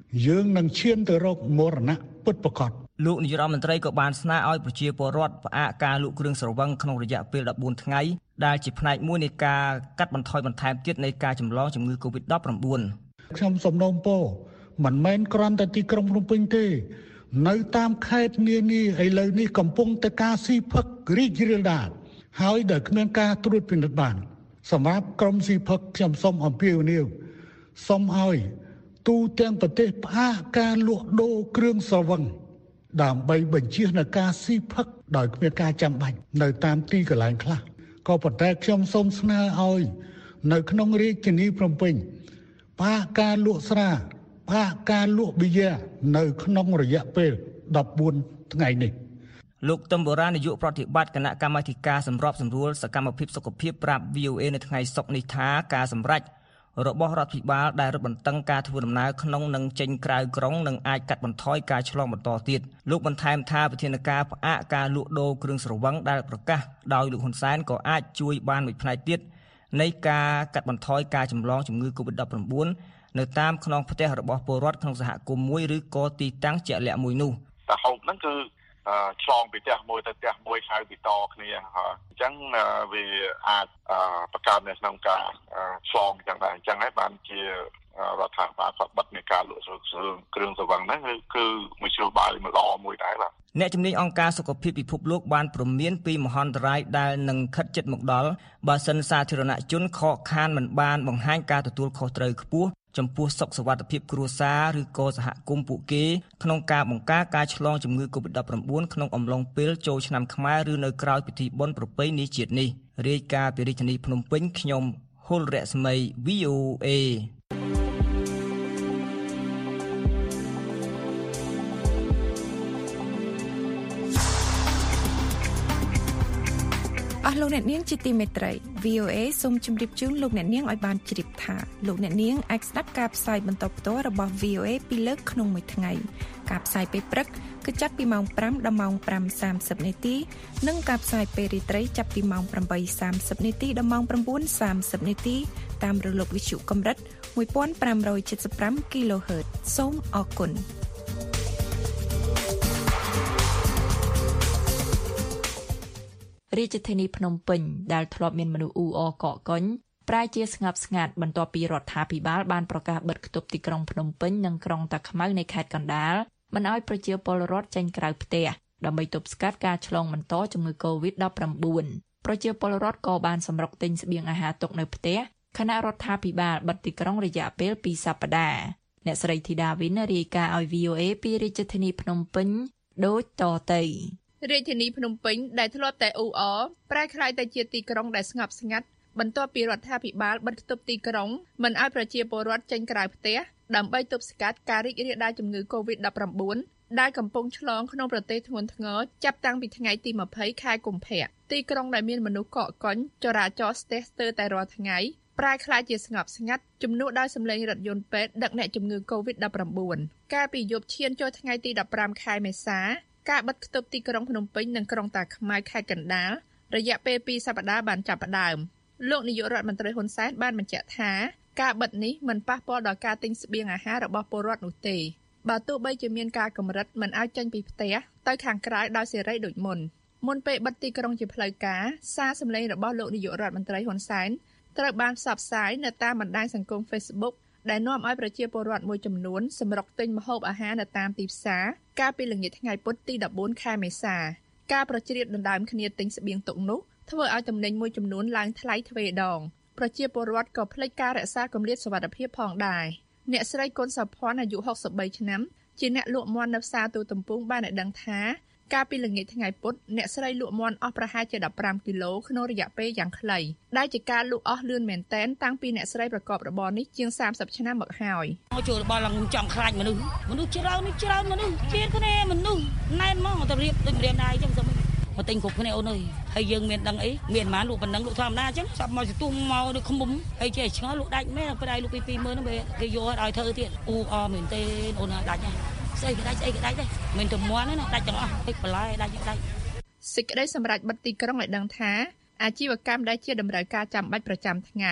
យើងនឹងឈានទៅរកមរណៈពិតប្រាកដលោកនាយករដ្ឋមន្ត្រីក៏បានស្នើឲ្យប្រជាពលរដ្ឋផ្អាកការលក់គ្រឿងស្រវឹងក្នុងរយៈពេលដប់បួនថ្ងៃដែលជាផ្នែកមួយនៃការកាត់បន្ថយបន្ថែមទៀតនៃការចម្លងជំងឺ កូវីដ ដប់ប្រាំបួនខ្ញុំសូមនោមពរមិនមែនគ្រាន់តែទីក្រុងភ្នំពេញទេនៅតាមខេត្តនានាឥឡូវនេះកំពុងតែការស៊ីផឹករីករាលដាលហើយដែលគ្មានការត្រួតពិនិត្យបានសម្រាប់ក្រុមស៊ីផឹកខ្ញុំសូមអំពាវនាវសូមឲ្យទូទាំងប្រទេសផ្អាកការលក់ដូរគ្រឿងស្រវឹងដើម្បីបញ្ជៀសនឹងការស៊ីផឹកដោយគ្មានការចាំបាច់នៅតាមទីកន្លែងខ្លះក៏ប៉ុន្តែខ្ញុំសូមស្នើឲ្យនៅក្នុងរាជធានីភ្នំពេញផ្អាកការលក់ស្រាផ្អាកការលក់ប៊ីយ៉ានៅក្នុងរយៈពេលដប់បួនថ្ងៃនេះលោកទំបូរ៉ានាយកប្រតិបត្តិគណៈកម្មាធិការសម្របសម្រួលសកម្មភាពសុខភាពប្រាប់ វី អូ เอ នៅថ្ងៃសុក្រនេះថាការសម្រេចរបស់រដ្ឋាភិបាលដែលរឹតបន្តឹងការធ្វើដំណើរក្នុងនិងចេញក្រៅក្រុងនឹងអាចកាត់បន្ថយការឆ្លងបន្តទៀតលោកបន្ថែមថាវិធានការផ្អាកការលក់ដូរគ្រឿងស្រវឹងដែលប្រកាសដោយលោកហ៊ុនសែនក៏អាចជួយបានមួយផ្នែកទៀតនៃការកាត់បន្ថយការចម្លងជំងឺ កូវីដ ដប់ប្រាំបួន នៅតាមខ្នងផ្ទះរបស់ពលរដ្ឋក្នុងសហគមន៍មួយឬក៏ទីតាំងជាក់លាក់មួយនោះតែហូបហ្នឹងគឺឆ្លងពីផ្ទះមួយទៅផ្ទះមួយហៅពីតគ្នាហើយអញ្ចឹងវាអាចបង្កើននៅក្នុងការឆ្លងអញ្ចឹងដែរអញ្ចឹងហើយបានជារដ្ឋាភិបាលគាត់បិទនៃការលក់គ្រឿងស្រវឹងហ្នឹងគឺមួយជ្រុលបាយមួយល្អមួយដែរបាទអ្នកជំនាញអង្គការសុខភាពពិភពលោកបានព្រមានពីមហន្តរាយដែលនឹងខិតជិតមកដល់បើសិនសាធារណជនខកខានមិនបានបង្ហាញការទទួលខុសត្រូវខ្ពស់ចំពោះសុខសុវត្ថិភាពគ្រួសារឬក៏សហគមន៍ពួកគេក្នុងការបង្ការការឆ្លងជំងឺ កូវីដ ដប់ប្រាំបួន ក្នុងអំឡុងពេលចូលឆ្នាំខ្មែរឬនៅក្រៅពិធីបុណ្យប្រពៃណីជាតិនេះរាយការណ៍ពីរាជធានីភ្នំពេញខ្ញុំហុលរស្មី វី អូ เอអស់លោកអ្នកនាងជាទីមេត្រី វី អូ เอ សូមជម្រាបជូនលោកអ្នកនាងឲ្យបានជ្រាបថាលោកអ្នកនាងអាចស្ដាប់ការផ្សាយបន្តផ្ទាល់របស់ វី អូ เอ ពីរលើកក្នុងមួយថ្ងៃការផ្សាយពេលព្រឹកគឺចាប់ពីម៉ោងប្រាំដល់ម៉ោងប្រាំសាមសិបនាទីនិងការផ្សាយពេលរាត្រីចាប់ពីម៉ោងប្រាំបីសាមសិបនាទីដល់ម៉ោងប្រាំបួនសាមសិបនាទីតាមរលកវិទ្យុកម្រិតមួយពាន់ប្រាំរយседមប្រាំ គីឡូហឺត សូមអរគុណរាជធានីភ្នំពេញដែលធ្លាប់មានមនុស្សអ៊ូអរកកកុញប្រែជាស្ងប់ស្ងាត់បន្ទាប់ពីរដ្ឋាភិបាលបានប្រកាសបិទគប់ទីក្រុងភ្នំពេញនិងក្រុងតាខ្មៅនៃខេត្តកណ្ដាលមិនឲ្យប្រជាពលរដ្ឋចេញក្រៅផ្ទះដើម្បីទប់ស្កាត់ការឆ្លងបន្តជំងឺ កូវីដ ដប់ប្រាំបួន ប្រជាពលរដ្ឋក៏បានសម្រុកទិញស្បៀងអាហារទុកនៅផ្ទះខណៈរដ្ឋាភិបាលបិទទីក្រុងរយៈពេលពីរសប្តាហ៍អ្នកស្រីធីតាវិនរាយការណ៍ឲ្យ វី អូ เอ ពីរាជធានីភ្នំពេញដូចតទៅរាជធានីភ្នំពេញដែលធ្លាប់តែអ៊ូអរប្រែក្លាយទៅជាទីក្រុងដែលស្ងប់ស្ងាត់បន្ទាប់ពីរដ្ឋាភិបាលបិទគប់ទីក្រុងមិនឲ្យប្រជាពលរដ្ឋចេញក្រៅផ្ទះដើម្បីទប់ស្កាត់ការរីករាលដាលជំងឺ កូវីដ ដប់ប្រាំបួន ដែលកំពុងឆ្លងក្នុងប្រទេសធ្ងន់ធ្ងរចាប់តាំងពីថ្ងៃទីម្ភៃខែកុម្ភៈទីក្រុងដែលមានមនុស្សកកកុញចរាចរណ៍ស្ទះស្ទើរតែរាល់ថ្ងៃប្រែក្លាយជាស្ងប់ស្ងាត់ជំនួសដោយសម្លេងរថយន្តពេទ្យដឹកអ្នកជំងឺ កូវីដ ដប់ប្រាំបួន កាលពីយប់ឈានចូលថ្ងៃទីដប់ប្រាំខែមេសាការបិទគប់ទីក្រុងភ្នំពេញនិងក្រុងតាខ្មៅខេត្តកណ្ដាលរយៈពេលពីរសប្តាហ៍បានចាប់ផ្ដើមលោកនាយករដ្ឋមន្ត្រីហ៊ុនសែនបានបញ្ជាក់ថាការបិទនេះមិនប៉ះពាល់ដល់ការទិញស្បៀងអាហាររបស់ពលរដ្ឋនោះទេបើទោះបីជាមានការកម្រិតមិនឲ្យចេញពីផ្ទះទៅខាងក្រៅដោយសេរីដូចមុនមុនពេលបិទទីក្រុងជាផ្លូវការសារសម្លេងរបស់លោកនាយករដ្ឋមន្ត្រីហ៊ុនសែនត្រូវបានផ្សព្វផ្សាយនៅតាមបណ្ដាញសង្គម Facebook ដែលនាំឲ្យប្រជាពលរដ្ឋមួយចំនួនសម្រុកទិញម្ហូបអាហារនៅតាមទីផ្សារកាលពីល្ងាចថ្ងៃពុធទីដប់បួនខែមេសាការប្រជ្រៀតដណ្ដើមគ្នាទិញស្បៀងទុកនោះធ្វើឲ្យទំនិញមួយចំនួនឡើងថ្លៃទ្វេដងប្រជាពលរដ្ឋក៏ភ្លេចការរក្សាគម្លាតសុវត្ថិភាពផងដែរអ្នកស្រីកុនសោភ័ណ្ឌអាយុហុកសិបបីឆ្នាំជាអ្នកលក់មាន់នៅផ្សារទូទំពូងបានឲ្យដឹងថាកាលពីល្ងាចថ្ងៃពុធអ្នកស្រីលក់មាន់អស់ប្រហែលជាដប់ប្រាំគីឡូក្នុងរយៈពេលយ៉ាងខ្លីដែលជាការលក់អស់លឿនមែនទែនតាំងពីអ្នកស្រីប្រកបរបរនេះជាងសាមសិបឆ្នាំមកហើយចូលរបស់ឡើងចង់ខ្លាចមនុស្សមនុស្សច្រើននេះច្រើនមនុស្សជៀនគ្នាមនុស្សណែនមកទៅរៀបដូចរៀបដែរអញ្ចឹងសមមកទិញគ្រប់គ្នាអូនអើយហើយយើងមានដឹងអីមានប៉ុន្មានលក់ប៉ុណ្ណឹងលក់ធម្មតាអញ្ចឹងចាប់មកស្ទុំមកដូចឃុំហើយចេះឆ្ងល់លក់ដាច់មែនប្រដៅលក់ពីពីរម៉ឺនហ្នឹងគេយកឲ្យធ្វើទៀតអ៊ូអមែនទេអូនដាច់ណាស្អីក៏ដាច់ស្អីក៏ដាច់ដែរមិនទៅមាន់ណាដាច់ទាំងអស់ពេកបន្លែដាច់ដាច់សេចក្តីសម្រេចបិទទីក្រុងឲ្យដឹងថាអាជីវកម្មដែលជាតម្រូវការចាំបាច់ប្រចាំថ្ងៃ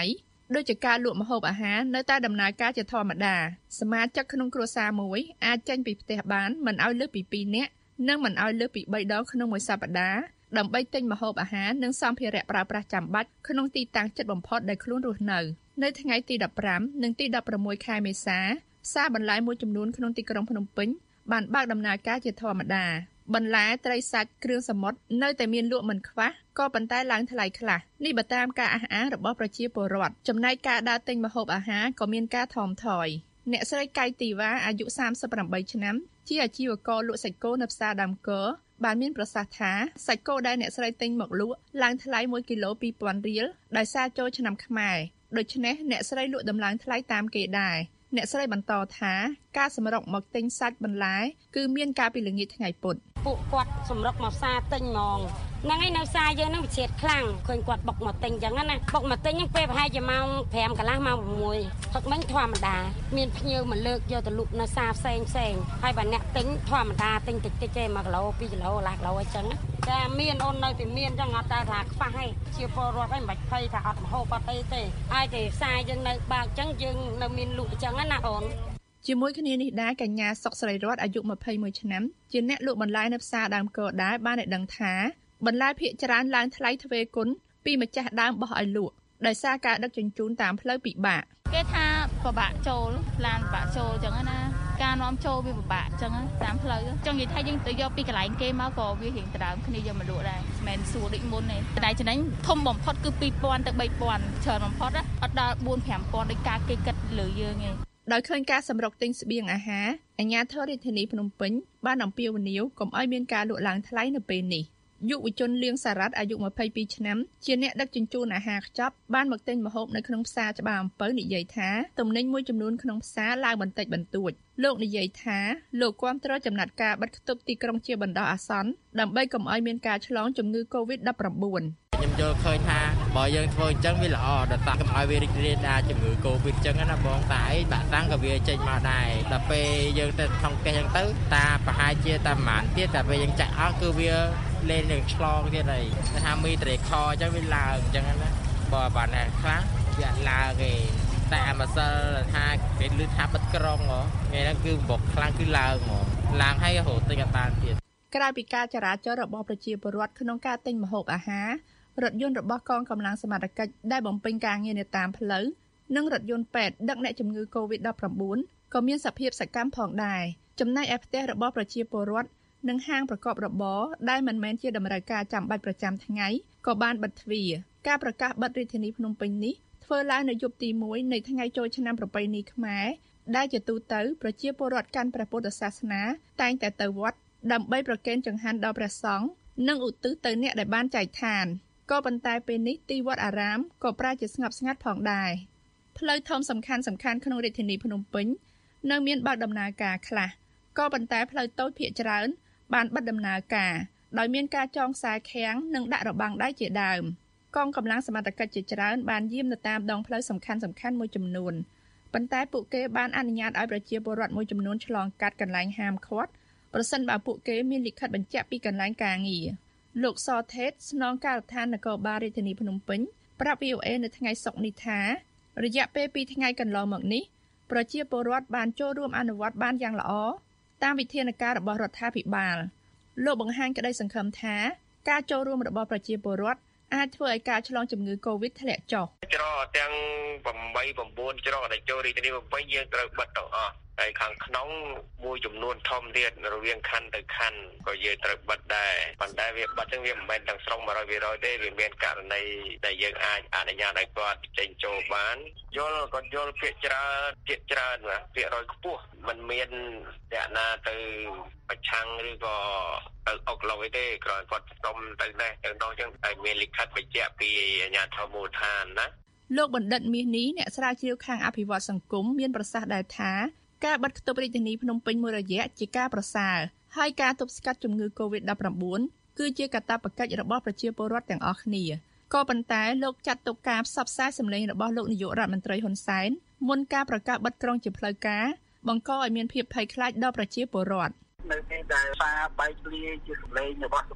ដូចជាការលក់ម្ហូបអាហារនៅតែដំណើរការជាធម្មតាសមាជិកក្នុងគ្រួសារមួយអាចចេញពីផ្ទះបានមិនឲ្យលើសពីពីរនាក់និងមិនឲ្យលើសពីបីដងក្នុងមួយសប្តាហ៍ដើម្បីទិញម្ហូបអាហារនិងសម្ភារៈប្រើប្រាស់ចាំបាច់ក្នុងទីតាំងជិតបំផុតដែលខ្លួនរស់នៅនៅថ្ងៃទីដប់ប្រាំនិងទីដប់ប្រាំមួយខែមេសាផ្សារបន្លែមួយចំនួនក្នុងទីក្រុងភ្នំពេញបានបើកដំណើរការជាធម្មតាបន្លែត្រីសាច់គ្រឿងសមុទ្រនៅតែមានលក់មិនខ្វះក៏ប៉ុន្តែឡើងថ្លៃខ្លះនេះបើតាមការអះអាងរបស់ប្រជាពលរដ្ឋចំណែកការដើរទិញម្ហូបអាហារក៏មានការថមថយអ្នកស្រីកៃទីវ៉ាអាយុសាមសិបប្រាំឆ្នាំជាអាជីវករលក់សាច់គោនៅផ្សារដើមគរបានមានប្រសាសន៍ថាសាច់គោដែលអ្នកស្រីទិញមកលក់ឡើងថ្លៃមួយគីឡូពីរពាន់រៀលដោយសារចូលឆ្នាំខ្មែរដូច្នេះអ្នកស្រីលក់ដំឡើងថ្លៃតាមគេដែរអ្នកស្រីបន្តថាការសម្រុកមកទិញសាច់បន្លែគឺមានការពីល្ងាចថ្ងៃពុធពួកគាត់សម្រុកមកផ្សារទិញហ្មងហ្នឹងឯងនៅផ្សារយើងហ្នឹងវិជាតខ្លាំងឃើញគាត់បុកមកទិញអញ្ចឹងណាបុកមកទិញហ្នឹងពេលប្រហែលជាម៉ោងប្រាំកន្លះម៉ោង៦ផឹកមិញធម្មតាមានភ្ញៀវមកលើកយកទៅលក់នៅផ្សារផ្សេងផ្សេងហើយបើអ្នកទិញធម្មតាទិញតិចតិចទេមួយគីឡូពីរគីឡូកន្លះគីឡូអញ្ចឹងតែមានអូននៅតែមានអញ្ចឹងអត់តែថាខ្វះទេជាពលរដ្ឋហ្នឹងមិនបាច់ភ័យថាអត់ម្ហូបអត់អីទេហើយតែផ្សារយើងនៅបើកអញ្ចឹងយើងនៅមានលក់អញ្ចឹងណាអូនជាមួយគ្នានេះដែរកញ្ញាសុកស្រីរតអាយុម្ភៃមួយឆ្នាំជាអ្នកលក់បន្លែនៅផ្សារដើមគរដែរបានឲ្យដឹងថាបន្លែភាគច្រើនឡើងថ្លៃទ្វេគុណពីម្ចាស់ដើមបោះឲ្យលក់ដោយសារការដឹកជញ្ជូនតាមផ្លូវពិបាកគេថាពិបាកចូលឡានពិបាកចូលអញ្ចឹងណាការនាំចូលវាពិបាកអញ្ចឹងតាមផ្លូវចង់និយាយថាយើងទៅយកពីកន្លែងគេមកក៏វារៀងដដើមគ្នាយកមកលក់ដែរមិនមែនសួរដូចមុនទេតែចំណេញធំបំផុតគឺពីរពាន់ទៅបីពាន់ច្រើនបំផុតអត់ដល់បួនប្រាំពាន់ដោយការគេគិតលើយើងទេដោយឃើញការសម្រុកទិញស្បៀងអាហារអាជ្ញាធររាជធានីភ្នំពេញបានអំពាវនាវកុំឲ្យមានការលក់ឡើងថ្លៃនៅពេលនេះយុវជនលៀងសារ៉ាត់អាយុម្ភៃពីរឆ្នាំជាអ្នកដឹកជញ្ជូនអាហារខ្ចប់បានមកទិញម្ហូបនៅក្នុងផ្សារច្បារអំពៅនិយាយថាទំនិញមួយចំនួនក្នុងផ្សារឡើងបន្តិចបន្តួចលោកនិយាយថាលោកគាំទ្រចំណាត់ការបិទគប់ទីក្រុងជាបណ្ដោះអាសន្នដើម្បីកុំឲ្យមានការឆ្លងជំងឺ កូវីដ ដប់ប្រាំបួនខ្ញុំយល់ឃើញថាបើយើងធ្វើអញ្ចឹងវាល្អដល់តាកុំឲ្យវារីករាលដាលជំងឺកូវីដអញ្ចឹងណាបងតែអីបាក់តាំងក៏វាចេញមកដែរដល់ពេលយើងទៅក្នុងផ្ទះអញ្ចឹងទៅតាប្រហែលជាតែប្រហែលទៀតតែពេលយើងចាក់អស់គឺវាលេងនឹងឆ្លងទៀតហើយថាមីត្រេខអញ្ចឹងវាឡើងអញ្ចឹងណាបើបានតែខ្លះវាឡើងឯងតែម្សិលថាគេលឺថាបិទក្រុងហ៎ថ្ងៃហ្នឹងគឺបុកខ្លាំងគឺឡើងហ្មងឡើងហើយរហូតទៅក៏បានទៀតក្រៅពីការចរាចរណ៍របស់ប្រជាពលរដ្ឋក្នុងការទិញម្ហូបអាហាររថយន្តរបស់កងកម្លាំងសមត្ថកិច្ចដែលបំពេញការងារនៅតាមផ្លូវនិងរថយន្តពេទ្យដឹកអ្នកជំងឺ កូវីដ ដប់ប្រាំបួន ក៏មានសភាពសកម្មផងដែរចំណែកឯផ្ទះរបស់ប្រជាពលរដ្ឋនិងហាងប្រកបរបរដែលមិនមែនជាតម្រូវការចាំបាច់ប្រចាំថ្ងៃក៏បានបិទទ្វារការប្រកាសបិទរាជធានីភ្នំពេញនេះធ្វើឡើងនៅយប់ទីមួយនៃថ្ងៃចូលឆ្នាំប្រពៃណីខ្មែរដែលជាទូទៅប្រជាពលរដ្ឋកាន់ព្រះពុទ្ធសាសនាតែងតែទៅវត្តដើម្បីប្រគេនចង្ហាន់ដល់ព្រះសង្ឃនិងឧទ្ទិសទៅអ្នកដែលបានចែកឋានក៏ប៉ុន្តែពេលនេះទីវត្តអារាមក៏ប្រែជាស្ងប់ស្ងាត់ផងដែរផ្លូវធំសំខាន់សំខាន់ក្នុងរាជធានីភ្នំពេញនៅមានបើកដំណើរការខ្លះក៏ប៉ុន្តែផ្លូវតូចភាគច្រើនបានបិទដំណើរការដោយមានការចងខ្សែឃាំងនិងដាក់របាំងដៃជាដើមកងកម្លាំងសមត្ថកិច្ចជាច្រើនបានយាមនៅតាមដងផ្លូវសំខាន់សំខាន់មួយចំនួនប៉ុន្តែពួកគេបានអនុញ្ញាតឲ្យប្រជាពលរដ្ឋមួយចំនួនឆ្លងកាត់កន្លែងហាមឃាត់ប្រសិនបើពួកគេមានលិខិតបញ្ជាក់ពីកន្លែងការងារលោកសថេតស្នងការដ្ឋាននគរបាលរាជធានីភ្នំពេញប្រាប់ វី អូ អេ នៅថ្ងៃសុក្រនេះថារយៈពេលពីរថ្ងៃកន្លងមកនេះប្រជាពលរដ្ឋបានចូលរួមអនុវត្តបានយ៉ាងល្អតាមវិធានការរបស់រដ្ឋាភិបាលលោកបង្ហាញក្តីសង្ឃឹមថាការចូលរួមរបស់ប្រជាពលរដ្ឋអាចធ្វើឲ្យការឆ្លងជំងឺកូវីដធ្លាក់ចុះច្រកទាំងប្រាំបី ប្រាំបួនច្រកដែលចូលរាជធានីភ្នំពេញយើងត្រូវបិទទាំងអស់ហើយខាងក្នុងមួយចំនួនធំទៀតរវាងខណ្ឌទៅខណ្ឌក៏យើងត្រូវបិទដែរប៉ុន្តែវាបិទហ្នឹងវាមិនមែនទាំងស្រុង một trăm phần trăm ទេវាមានករណីដែលយើងអាចអនុញ្ញាតឲ្យគាត់ចេញចូលបានយល់គាត់យល់ភាគច្រើនភាគច្រើនណាភាគរយខ្ពស់មិនមានអ្នកណាទៅប្រឆាំងឬក៏ទៅអុកឡុយទេគ្រាន់គាត់សុំទៅនេះទៅនោះចឹងតែមានលិខិតបញ្ជាក់ពីអាជ្ញាធរមូលដ្ឋានណាលោកបណ្ឌិតមាសនេះអ្នកស្រាវជ្រាវខាងអភិវឌ្ឍសង្គមមានប្រសាសន៍ដែរថាការបិទគប់រាជធានីភ្នំពេញមួយរយៈជាការប្រសើរហើយការទប់ស្កាត់ជំងឺ កូវីដ ដប់ប្រាំបួន គឺជាកាតព្វកិច្ចរបស់ប្រជាពលរដ្ឋទាំងអស់គ្នាក៏ប៉ុន្តែលោកចាត់ទុកការផ្សព្វផ្សាយសម្លេងរបស់លោកនាយករដ្ឋមន្ត្រីហ៊ុនសែនមុនការប្រកាសបិទក្រុងជាផ្លូវការបង្កឲ្យមានភាពភ័យខ្លាចដល់ប្រជាពលរដ្ឋនៅពេលដែលសារបែកលាយជាសម្លេងរបស់សម្ដេចក្រ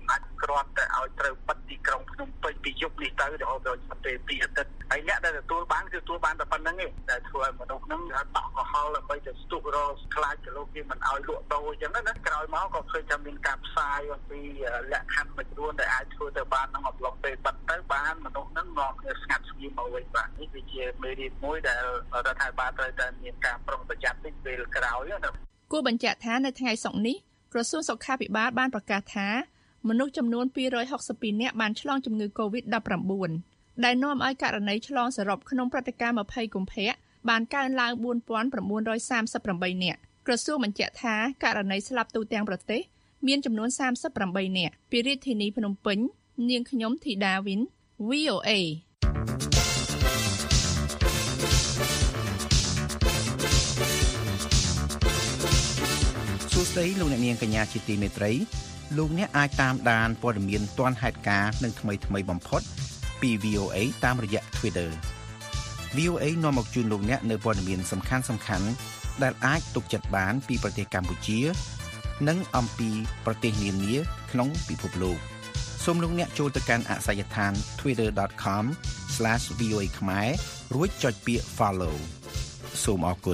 គ្រាន់តែឲ្យត្រូវបិទទីក្រុងភ្នំពេញពីយប់នេះទៅរហូតដល់ពេលពីអាទិត្យហើយអ្នកដែលទទួលបានគឺទទួលបានតែប៉ុណ្្នឹងឯងតែធ្វើឲ្យមនុស្សហ្នឹងបោះកុហកដើម្បីទៅស្ទុះរកខ្លាចទៅលោកគេមិនឲ្យលក់ដូរអញ្ចឹងណាក្រោយមកក៏ឃើញថាមានការផ្សាយអំពីលក្ខខណ្ឌមួយចំនួនដែលអាចធ្វើទៅបានក្នុងអំឡុងពេលបិទទៅបានមនុស្សហ្នឹងនាំគ្នាស្ងាត់ស្ងៀមមកវិញបាទនេះគឺជាមេរៀនមួយដែលរដ្ឋាភិបាលត្រូវតែមានការប្រុងប្រយ័ត្នពីពេលក្រោយណាគួរបញ្ជាក់ថានៅថ្ងៃសុក្រនេះក្រសួងសុខាភិបាលបានប្រកាសថាមនុស្សចំនួនពីររយហុកសិបពីរនាក់បានឆ្លងជំងឺ កូវីដ ដប់ប្រាំបួន ដែលនាំឲ្យករណីឆ្លងសរុបក្នុងព្រឹត្តិការណ៍ម្ភៃកុម្ភៈបានកើនឡើងបួនពាន់ប្រាំបួនរយសាមសិបប្រាំបីនាក់ក្រសួងបញ្ជាក់ថាករណីស្លាប់ទូទាំងប្រទេសមានចំនួនសាមសិបប្រាំបីនាក់ពីរាជធានីភ្នំពេញនាងខ្ញុំធីតាវិន វី អូ เอសួស្តីលោកអ្នកនាងកញ្ញាជាទីមេត្រីលោកអ្នកអាចតាមដានព័ត៌មានទាន់ហេតុការណ៍និងថ្មីថ្មីបំផុតពី វី អូ เอ តាមរយៈ Twitter វី អូ เอ នាំមកជូនលោកអ្នកនៅព័ត៌មានសំខាន់សំខាន់ដែលអាចទុកចិត្តបានពីប្រទេសកម្ពុជានិងអំពីប្រទេសនានាក្នុងពិភពលោកសូមលោកអ្នកចូលទៅកាន់អាសយដ្ឋាន ทวิตเตอร์ ដอท คอม ស្លាស វី អូ เอ ខ្មែររួចចុចពាក្យ Follow សូមអរគុណ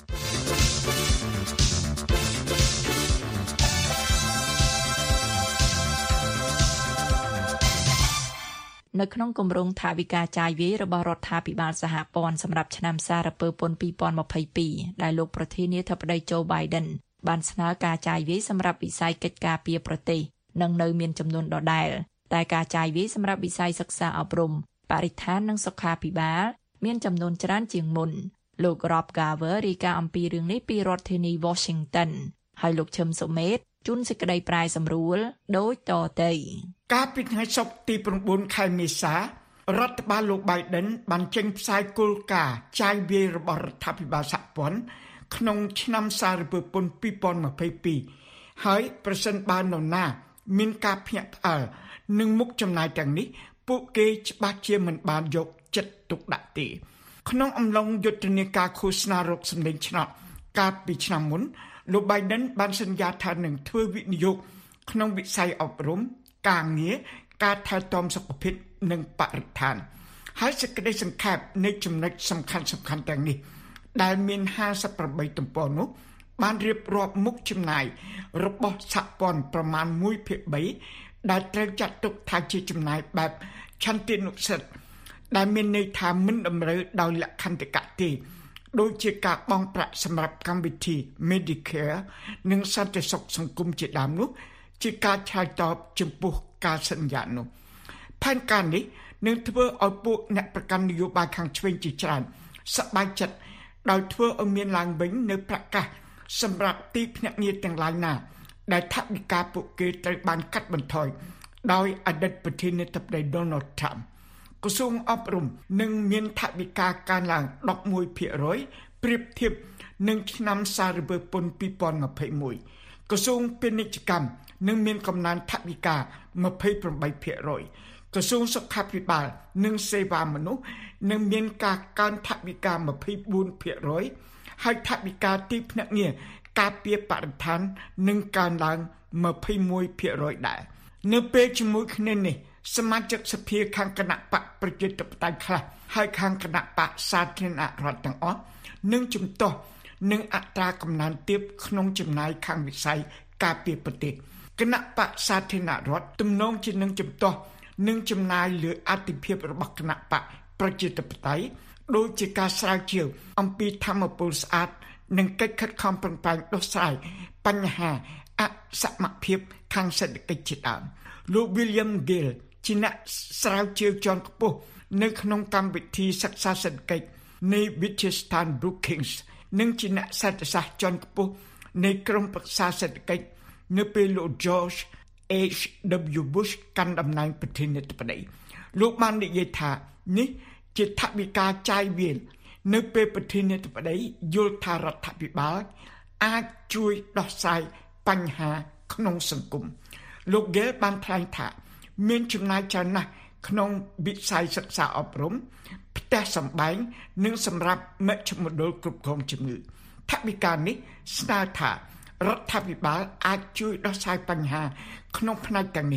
នៅក្នុងគម្រោងថវិកាចាយវាយរបស់រដ្ឋាភិបាលសហព័ន្ធសម្រាប់ឆ្នាំសារពើពន្ធពីរពាន់ម្ភៃពីរដែលលោកប្រធានាធិបតី Joe Biden បានស្នើការចាយវាយសម្រាប់វិស័យកិច្ចការពារប្រទេសនឹងនៅមានចំនួនដដែលតែការចាយវាយសម្រាប់វិស័យសិក្សាអប់រំបរិស្ថាននិងសុខាភិបាលមានចំនួនច្រើនជាងមុនលោក Rob Garver រាយការណ៍អំពីរឿងនេះពីរដ្ឋធានី Washington ហើយលោកឈឹមសុមេតជូនសេចក្តីប្រាយសម្រួលដូចតទៅកាលពីថ្ងៃសុក្រទីប្រាំបួនខែមេសារដ្ឋបាលលោក Biden បានចេញផ្សាយគោលការណ៍ចាយវាយរបស់រដ្ឋាភិបាលសហព័ន្ធក្នុងឆ្នាំសារពើពន្ធពីរពាន់ម្ភៃពីរហើយប្រសិនបើនរណាមានការភ្ញាក់ផ្អើលនឹងមុខចំណាយទាំងនេះពួកគេច្បាស់ជាមិនបានយកចិត្តទុកដាក់ទេក្នុងអំឡុងយុទ្ធនាការឃោសនារកសម្លេងឆ្នោតកាលពីឆ្នាំមុនលោក Biden បានសន្យាថានឹងធ្វើវិនិយោគក្នុងវិស័យអប់រំការងារការថែទាំសុខភាពនិងបរិស្ថានហើយសេចក្តីសង្ខេបនៃចំណុចសំខាន់សំខាន់ទាំងនេះដែលមានហាសិបប្រាំបីទំព័រនោះបានរៀបរាប់មុខចំណាយរបស់សហព័ន្ធប្រមាណមួយភាគបីដែលត្រូវចាត់ទុកថាជាចំណាយបែបឆន្ទានុសិទ្ធិដែលមានន័យថាមិនតម្រូវដោយលក្ខន្តិកៈទេដូចជាការបង់ប្រាក់សម្រាប់កម្មវិធី Medicare និងសន្តិសុខសង្គមជាដើមនោះជាការឆ្លើយតបចំពោះការសន្យានោះផែនការនេះនឹងធ្វើឲ្យពួកអ្នកប្រកាន់នយោបាយខាងឆ្វេងជាច្រើនសប្បាយចិត្តដោយធ្វើឲ្យមានឡើងវិញនៅប្រកាសសម្រាប់ទីភ្នាក់ងារទាំងឡាយណាដែលថវិកាពួកគេត្រូវបានកាត់បន្ថយដោយអតីតប្រធានាធិបតី Donald Trump ក្រសួងអប់រំនឹងមានថវិកាកើនឡើងដប់មួយភាគរយប្រៀបធៀបនឹងឆ្នាំសារពើពន្ធពីរពាន់ម្ភៃមួយក្រសួងពាណិជ្ជកម្មនឹងមានកំណើនថវិកាម្ភៃប្រាំបីភាគរយក្រសួងសុខាភិបាលនិងសេវាមនុស្សនឹងមានការកើនថវិកាម្ភៃបួនភាគរយហើយថវិកាទីភ្នាក់ងារការពារបរិស្ថាននឹងកើនឡើងម្ភៃមួយភាគរយដែរនៅពេលជាមួយគ្នានេះសមាជិកសភាខាងគណៈបកប្រជាធិបតេយ្យខ្លះហើយខាងគណៈបកសាធារណរដ្ឋទាំងអស់នឹងជំទាស់នឹងអត្រាកំណើនទាបក្នុងចំណាយខាងវិស័យការពារប្រទេសគណៈបកសាធារណរដ្ឋទំនងជានឹងជំទាស់នឹងចំណាយលើអធិភាពរបស់គណៈបកប្រជាធិបតេយ្យដូចជាការស្រាវជ្រាវអំពីធម្មពលស្អាតនិងកិច្ចខិតខំប្រឹងប្រែងដោះស្រាយបញ្ហាអសមភាពខាងសេដ្ឋកិច្ចជាដើមលោក William Gill ជាអ្នកស្រាវជ្រាវជាន់ខ្ពស់នៅក្នុងកម្មវិធីសិក្សាសេដ្ឋកិច្ចនៃវិទ្យាស្ថាន Brookings និងជាអ្នកសេដ្ឋសាស្ត្រជាន់ខ្ពស់នៃក្រុមប្រឹក្សាសេដ្ឋកិច្ចនៅពេលលោក George H W Bush កាន់តំណែងប្រធានាធិបតីលោកបាននិយាយថានេះជាថវិកាចាយវាយនៅពេលប្រធានាធិបតីយល់ថារដ្ឋាភិបាលអាចជួយដោះស្រាយបញ្ហាក្នុងសង្គមលោក Gill បានថ្លែងថាមានចំណាយច្រើនណាស់ក្នុងវិស័យសិក្សាអប់រំផ្ទះសម្បែងនិងសម្រាប់មជ្ឈមណ្ឌលគ្រប់គ្រងជំងឺថវិកានេះស្នើថារដ្ឋាភិបាលអាចជួយដោះស្រាយបញ្ហាក្នុងផ្នែកទាំងនេះ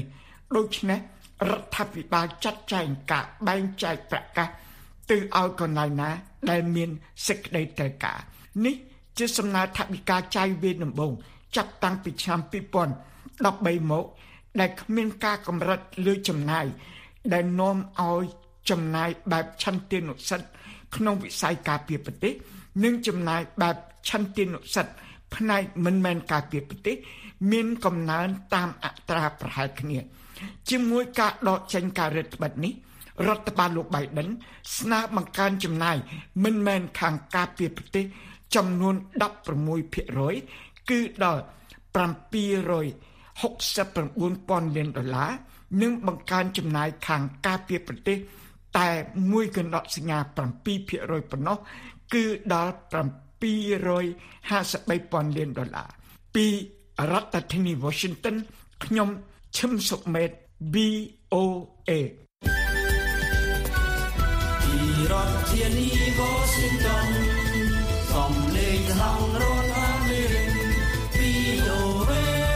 ដូច្នេះរដ្ឋាភិបាលចាត់ចែងការបែងចែកប្រាក់កាសទៅឲ្យកន្លែងណាដែលមានសេចក្តីត្រូវការនេះជាសំណើថវិកាចាយវាយដំបូងចាប់តាំងពីឆ្នាំពីរពាន់ដប់បីមកដែលគ្មានការកម្រិតលើចំណាយដែលនាំឲ្យចំណាយបែបឆន្ទានុសិទ្ធិក្នុងវិស័យការពារប្រទេសនិងចំណាយបែបឆន្ទានុសិទ្ធិផ្នែកមិនមែនការពារប្រទេសមានកំណើនតាមអត្រាប្រហែលគ្នាជាមួយការដកចេញការរដ្ឋបတ်នេះរដ្ឋបាលលោក Biden ស្នើបង្កើនចំណាយមិនមែនខាងការពារប្រទេសចំនួនដប់ប្រាំមួយភាគរយគឺដល់ប្រាំពីររយហុកសិបប្រាំបួនពាន់លានដុល្លារនិងបង្កើនចំណាយខាងការពារប្រទេសតែមួយកណ្ដកសញ្ញាប្រាំពីរភាគរយប៉ុណ្ណោះគឺដល់ប្រាំពីររយហាសិបបីពាន់លានដុល្លារពីរដ្ឋធានី Washington ខ្ញុំឈឹមសុមេត V O A ពីរដ្ឋធានី Washington សំឡេងហៅរដ្ឋអាមេរិក V O A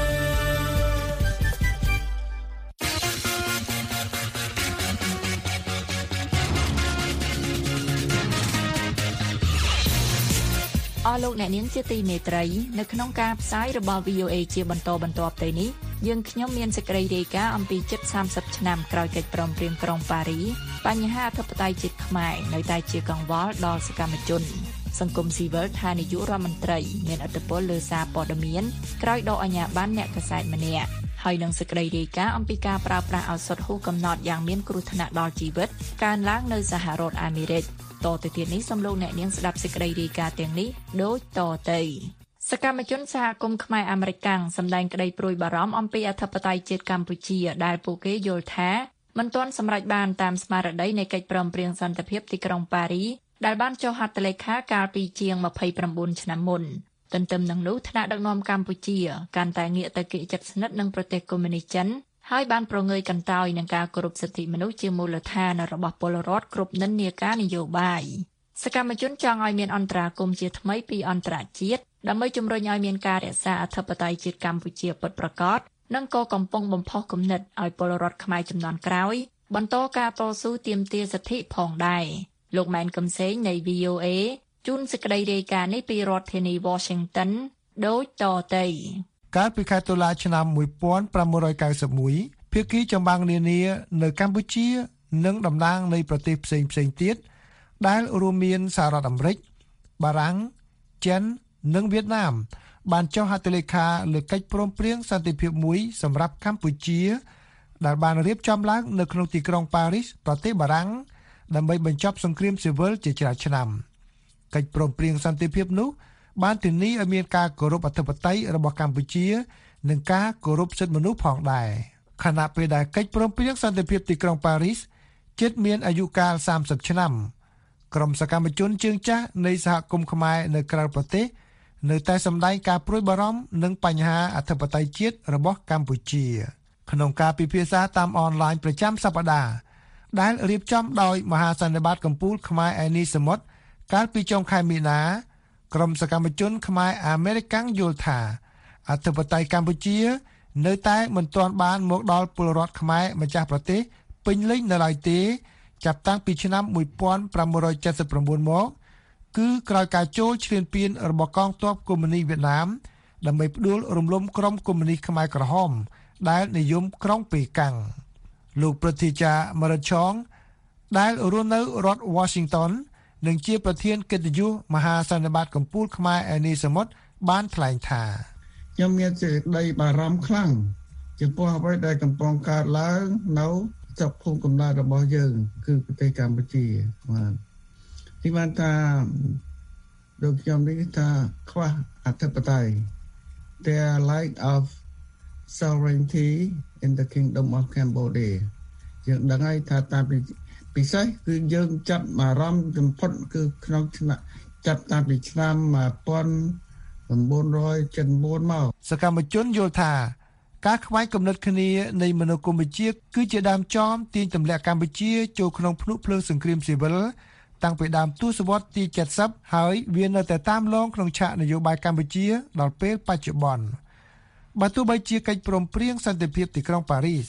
អស់លោកអ្នកនាងជាទីមេត្រីនៅក្នុងការផ្សាយរបស់ វី អូ អេ ជាបន្តបន្ទាប់ទៅនេះយើងខ្ញុំមានសេចក្តីរាយការណ៍អំពីជិតសាមសិបឆ្នាំក្រោយកិច្ចព្រមព្រៀងក្រុងប៉ារីបញ្ហាអធិបតេយ្យជាតិខ្មែរនៅតែជាកង្វល់ដល់សកម្មជនសង្គមស៊ីវិលថានាយករដ្ឋមន្ត្រីមានឥទ្ធិពលលើសារព័ត៌មានក្រោយដកអាជ្ញាប័ណ្ណអ្នកកាសែតម្នាក់ហើយនឹងសេចក្តីរាយការណ៍អំពីការប្រើប្រាស់ឱសថហួសកំណត់យ៉ាងមានគ្រោះថ្នាក់ដល់ជីវិតកើនឡើងនៅសហរដ្ឋអាមេរិកតទៅទៀតនេះសូមលោកអ្នកនាងស្ដាប់សេចក្តីរាយការណ៍ទាំងនេះដូចតទៅសកម្មជនសហគមន៍ខ្មែរអាមេរិកសម្ដែងក្តីព្រួយបារម្ភអំពីអធិបតេយ្យជាតិកម្ពុជាដែលពួកគេយល់ថាមិនទាន់សម្រេចបានតាមស្មារតីនៃកិច្ចព្រមព្រៀងសន្តិភាពទីក្រុងប៉ារីដែលបានចុះហត្ថលេខាកាលពីជាងម្ភៃប្រាំបួនឆ្នាំមុនទន្ទឹមនឹងនោះថ្នាក់ដឹកនាំកម្ពុជាកាន់តែងាកទៅគិតជិតស្និទ្ធនឹងប្រទេសកុម្មុយនីសចិនហើយបានប្រងើយកន្តើយនឹងការគោរពសិទ្ធិមនុស្សជាមូលដ្ឋានរបស់ពលរដ្ឋគ្រប់និន្នាការនយោបាយសកម្មជនចង់ឲ្យមានអន្តរាគមន៍ជាថ្មីពីអន្តរជាតិដើម្បីជំរុញឲ្យមានការរក្សាអធិបតេយ្យជាតិកម្ពុជាពិតប្រាកដនិងក៏កំពុងបំផុសគំនិតឲ្យពលរដ្ឋខ្មែរជំនាន់ក្រោយបន្តការតស៊ូទាមទារសិទ្ធិផងដែរលោកម៉ែនកឹមសេងនៃ វី អូ អេ ជូនសេចក្តីរាយការណ៍នេះពីរដ្ឋធានី Washington ដូចតទៅកាលពីខែតុលាឆ្នាំmột nghìn tám trăm chín mươi mốtភាគីចម្បាំងនានានៅកម្ពុជានិងតំណាងនៃប្រទេសផ្សេងៗទៀតដែលរួមមានសហរដ្ឋអាមេរិកបារាំងចិននិងវៀតណាមបានចុះហត្ថលេខាលើកិច្ចព្រមព្រៀងសន្តិភាពមួយសម្រាប់កម្ពុជាដែលបានរៀបចំឡើងនៅក្នុងទីក្រុងប៉ារីសប្រទេសបារាំងដើម្បីបញ្ចប់សង្គ្រាមស៊ីវិលជាច្រើនឆ្នាំកិច្ចព្រមព្រៀងសន្តិភាពនោះបានធានាឲ្យមានការគោរពអធិបតេយ្យរបស់កម្ពុជានិងការគោរពសិទ្ធិមនុស្សផងដែរខណៈពេលដែលកិច្ចព្រមព្រៀងសន្តិភាពទីក្រុងប៉ារីសជិតមានអាយុកាលសាមសិបឆ្នាំក្រុមសកម្មជនជើងចាស់នៃសហគមន៍ខ្មែរនៅក្រៅប្រទេសនៅតែសម្ដែងការព្រួយបារម្ភនឹងបញ្ហាអធិបតេយ្យជាតិរបស់កម្ពុជាក្នុងការពិភាក្សាតាមអនឡាញប្រចាំសប្តាហ៍ដែលរៀបចំដោយមហាសន្និបាតកំពូលខ្មែរឯនីសមុទ្រកាលពីចុងខែមីនាក្រុមសកម្មជនខ្មែរអាមេរិកយល់ថាអធិបតេយ្យកម្ពុជានៅតែមិនទាន់បានមកដល់ពលរដ្ឋខ្មែរម្ចាស់ប្រទេសពេញលេញនៅឡើយទេចាប់តាំងពីឆ្នាំmột nghìn tám trăm chín mươi mốtមកគឺក្រោយការចូលឈ្លានពានរបស់កងទ័ពកុម្មុយនីសវៀតណាមដើម្បីផ្ដួលរំលំក្រុមកុម្មុយនីសខ្មែរក្រហមដែលនិយមក្រុងប៉េកាំងលោកប្រតិចាមរិតឆងដែលរស់នៅរដ្ឋ Washington និងជាប្រធានកិត្តិយសមហាសន្និបាតកំពូលខ្មែរឯនីសមុទ្របានថ្លែងថាខ្ញុំមានសេចក្តីបារម្ភខ្លាំងចំពោះអ្វីដែលកំពុងកើតឡើងនៅស្រុកភូមិកំណើតរបស់យើងគឺប្រទេសកម្ពុជាបាទទីបានថាដូចខ្ញុំនេះថាខ្វះអធិបតេយ្យ Their lack of sovereignty in the kingdom of Cambodia យើងដឹងហើយថាតាមពិសេសគឺយើងចាប់អារម្មណ៍ចំផុតគឺក្នុងឆ្នាំចាប់តាំងពីឆ្នាំmột nghìn chín trăm chín mươi tưមកសកម្មជនយល់ថាការខ្វែងគំនិតគ្នានៃមនោគមវិជ្ជាគឺជាដើមចមទាញទម្លាក់កម្ពុជាចូលក្នុងភ្នក់ភ្លើងសង្គ្រាមស៊ីវិលតាំងពីដើមទសវត្សរ៍ទីเจ็ดสิบហើយវានៅតែតាមលងក្នុងឆាកនយោបាយកម្ពុជាដល់ពេលបច្ចុប្បន្នបើទោះបីជាកិច្ចព្រមព្រៀងសន្តិភាពទីក្រុងប៉ារីស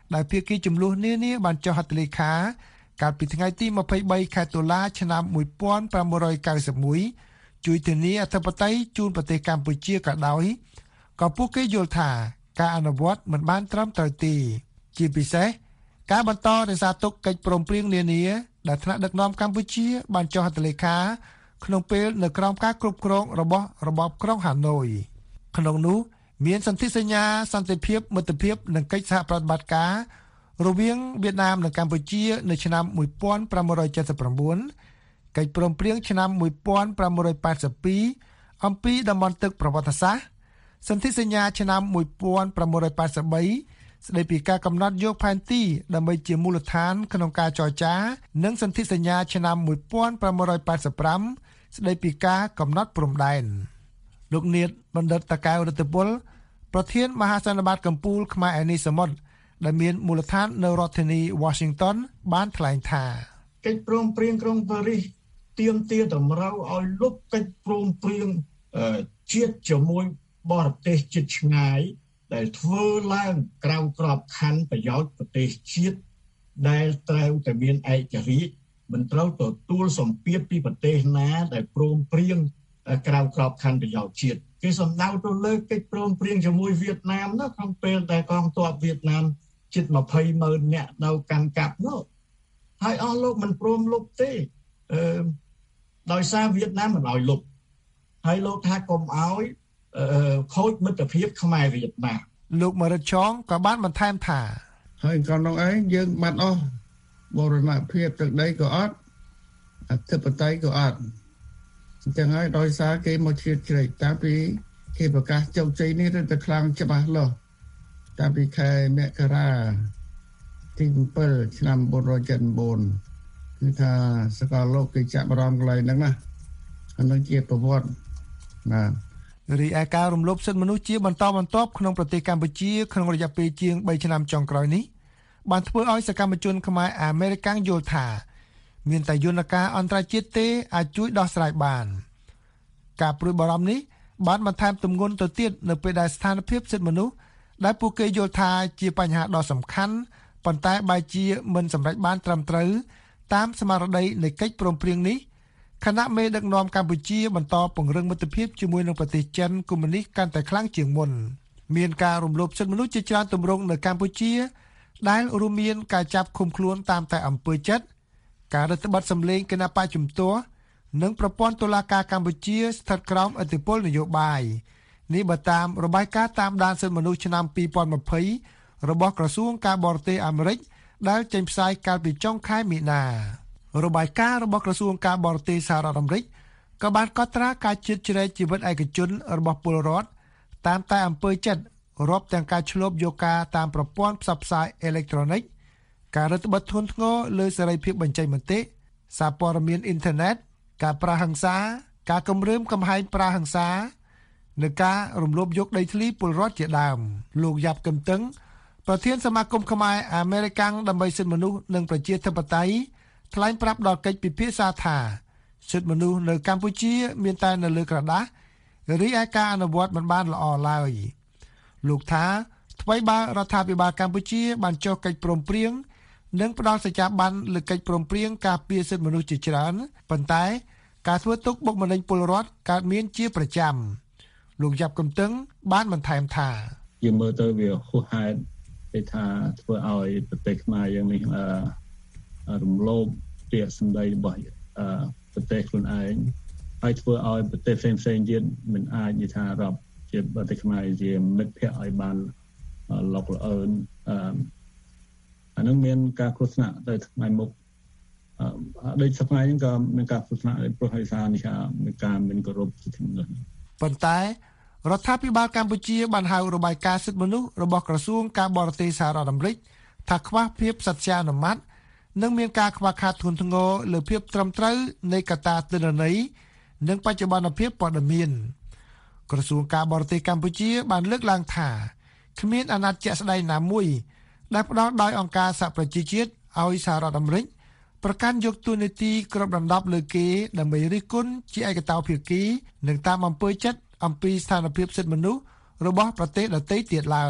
ដែលភាគីចំនួននានាបានចុះហត្ថលេខាកាលពីថ្ងៃទីម្ភៃបីខែតុលាឆ្នាំmột nghìn tám trăm chín mươi mốtជួយធានាអធិបតេយ្យជូនប្រទេសកម្ពុជាក៏ដោយក៏ពួកគេយល់ថាការអនុវត្តមិនបានត្រឹមត្រូវទេជាពិសេសការបន្តរក្សាទុកកិច្ចព្រមព្រៀងនានាដែលថ្នាក់ដឹកនាំកម្ពុជាបានចុះហត្ថលេខាក្នុងពេលនៅក្រោមការគ្រប់គ្រងរបស់របបក្រុងហាណូយក្នុងនោះមានសន្ធិសញ្ញាសន្តិភាពមិត្តភាពនិងកិច្ចសហប្រតិបត្តិការរវាងវៀតណាមនិងកម្ពុជានៅឆ្នាំmột nghìn tám trăm七mươi chínកិច្ចព្រមព្រៀងឆ្នាំmột nghìn tám trăm tám mươi haiអំពីតំបន់ទឹកប្រវត្តិសាស្ត្រសន្ធិសញ្ញាឆ្នាំmột nghìn tám trăm tám mươi baស្តីពីការកំណត់យកផែនទីដើម្បីជាមូលដ្ឋានក្នុងការចរចានិងសន្ធិសញ្ញាឆ្នាំmột nghìn tám trăm tám mươi lămស្តីពីការកំណត់ព្រំដែនលោកនាថបណ្ឌិតតាកែវរដ្ឋពលប្រធានមហាសន្និបាតកំពូលខ្មែរឯនីសមុទ្រដែលមានមូលដ្ឋាននៅរដ្ឋធានី Washington បានថ្លែងថាកិច្ចព្រមព្រៀងក្រុងប៉ារីសទាមទារតម្រូវឲ្យលុបកិច្ចព្រមព្រៀងជាតិជាមួយបរទេសជិតឆ្ងាយដែលធ្វើឡើងក្រៅក្របខ័ណ្ឌប្រយោជន៍ប្រទេសជាតិដែលត្រូវតែមានឯករាជ្យមិនត្រូវទទួលសម្ពាធពីប្រទេសណាដែលព្រមព្រៀងក្រៅក្របខ័ណ្ឌប្រយោជន៍ជាតិគេសំដៅទៅលើកិច្ចព្រមព្រៀងជាមួយវៀតណាមណាក្នុងពេលដែលកងទ័ពវៀតណាមជិតម្ភៃម៉ឺននាក់នៅកាន់កាប់នោះហើយអស់លោកមិនព្រមលុបទេអឺដោយសារវៀតណាមមិនឲ្យលុបហើយលោកថាកុំឲ្យខូចមិត្តភាពខ្មែរវៀតណាមលោកមរិតឆងក៏បានបន្ថែមថាហើយកាលនោះឯងយើងបាត់អស់បរណភាពទឹកដីក៏អត់អធិបតេយ្យក៏អត់អញ្ចឹងហើយដោយសារគេមកជ្រៀតជ្រែកតាំងពីគេប្រកាសជោគជ័យនេះទៅខ្លាំងច្បាស់លាស់តាំងពីខែមករាទី7ឆ្នាំmột nghìn chín trăm chín mươi tưគឺថាសកលលោកគេចាប់អារម្មណ៍កន្លែងហ្នឹងណាអានឹងជាប្រវត្តិណារីឯការរំលោភសិទ្ធិមនុស្សជាបន្តបន្ទាប់ក្នុងប្រទេសកម្ពុជាក្នុងរយៈពេលជាងបីឆ្នាំចុងក្រោយនេះបានធ្វើឲ្យសកម្មជនខ្មែរអាមេរិកយល់ថាមានតែយន្តការអន្តរជាតិទេអាចជួយដោះស្រាយបានការព្រួយបារម្ភនេះបានបន្ថែមទម្ងន់ទៅទៀតនៅពេលដែលស្ថានភាពសិទ្ធិមនុស្សដែលពួកគេយល់ថាជាបញ្ហាដ៏សំខាន់ប៉ុន្តែបែរជាមិនសម្រេចបានត្រឹមត្រូវតាមស្មារតីនៃកិច្ចព្រមព្រៀងនេះគណៈមេដឹកនាំកម្ពុជាបន្តពង្រឹងមិត្តភាពជាមួយនឹងប្រទេសចិនកុម្មុយនីសកាន់តែខ្លាំងជាងមុនមានការរំលោភសិទ្ធិមនុស្សជាច្រើនទម្រង់នៅកម្ពុជាដែលរួមមានការចាប់ឃុំខ្លួនតាមតែអំពើចិត្តការរឹតបន្តឹងសម្លេងគណៈបច្ចុប្បន្ននិងប្រព័ន្ធតុលាការកម្ពុជាស្ថិតក្រោមឥទ្ធិពលនយោបាយនេះបើតាមរបាយការណ៍តាមដានសិទ្ធិមនុស្សឆ្នាំពីរពាន់ยี่สิบរបស់ក្រសួងការបរទេសអាមេរិកដែលចេញផ្សាយកាលពីចុងខែមីនារបាយការណ៍របស់ក្រសួងការបរទេសសហរដ្ឋអាមេរិកក៏បានកត់ត្រាការជ្រៀតជ្រែកជីវិតឯកជនរបស់ពលរដ្ឋតាមតែអំពើចិត្តរាប់ទាំងការឆ្លប់យកការតាមប្រព័ន្ធផ្សព្វផ្សាយអេឡិចត្រូនិកការរឹតបន្តឹងធ្ងន់ធ្ងរលើសេរីភាពបញ្ចេញមតិសារព័ត៌មានអ៊ីនធឺណិតការប្រាហិង្សាការគំរាមកំហែងប្រាហិង្សានិងការរំលោភយកដីធ្លីពលរដ្ឋជាដើមលោកយ៉ាប់កឹមតឹងប្រធានសមាគមខ្មែរអាមេរិកដើម្បីសិទ្ធិមនុស្សនិងប្រជាធិបតេយ្យថ្លែងប្រាប់ដល់កិច្ចពិភាក្សាថាសិទ្ធិមនុស្សនៅកម្ពុជាមានតែនៅលើក្រដាសរីឯការអនុវត្តមិនបានល្អឡើយលោកថាថ្មីបើរដ្ឋាភិបាលកម្ពុជាបានចុះកិច្ចព្រមព្រៀងនិងផ្ដល់សច្ចាប័នលើកិច្ចព្រមព្រៀងការពារសិទ្ធិមនុស្សជាច្រើនប៉ុន្តែការធ្វើទុកបុកម្នេញពលរដ្ឋកើតមានជាប្រចាំលោកយ៉ាប់កំតឹងបានបន្ថែមថាយើងមើលទៅវាហួសហេតុគេថាធ្វើឲ្យប្រទេសខ្មែរយើងនេះអឺរំលោភពាក្យសម្ដីរបស់អឺប្រទេសខ្លួនឯងហើយធ្វើឲ្យប្រទេសផ្សេងៗទៀតមិនអាចនិយាយថារាប់ជាប្រទេសខ្មែរជាមិត្តភក្តិឲ្យបានលោកល្អើនអឺអានឹងមានការគ្រោះថ្នាក់ទៅថ្ងៃមុខអឺដូចសប្តាហ៍នេះក៏មានការគ្រោះថ្នាក់ព្រោះហើយសារនេះថាមានការមិនគោរពសិទ្ធិមនុស្សប៉ុន្តែរដ្ឋាភិបាលកម្ពុជាបានហៅរបាយការណ៍សិទ្ធិមនុស្សរបស់ក្រសួងការបរទេសសហរដ្ឋអាមេរិកថាខ្វះភាពសត្យានុមត្តិនិងមានការខ្វះខាតធ្ងន់ធ្ងរលើភាពត្រឹមត្រូវនៃកត្តាទិន្នន័យនិងបច្ចុប្បន្នភាពព័ត៌មានក្រសួងការបរទេសកម្ពុជាបានលើកឡើងថាគ្មានអាណត្តិជាក់ស្ដែងណាមួយដែលផ្ដល់ដោយអង្គការសហប្រជាជាតិឲ្យសហរដ្ឋអាមេរិកប្រកាន់យកតួនាទីគ្របដណ្ដប់លើគេដើម្បីរិះគន់ជាឯកតោភាគីនិងតាមអំពើចិត្តអំពីស្ថានភាពសិទ្ធិមនុស្សរបស់ប្រទេសដទៃទៀតឡើយ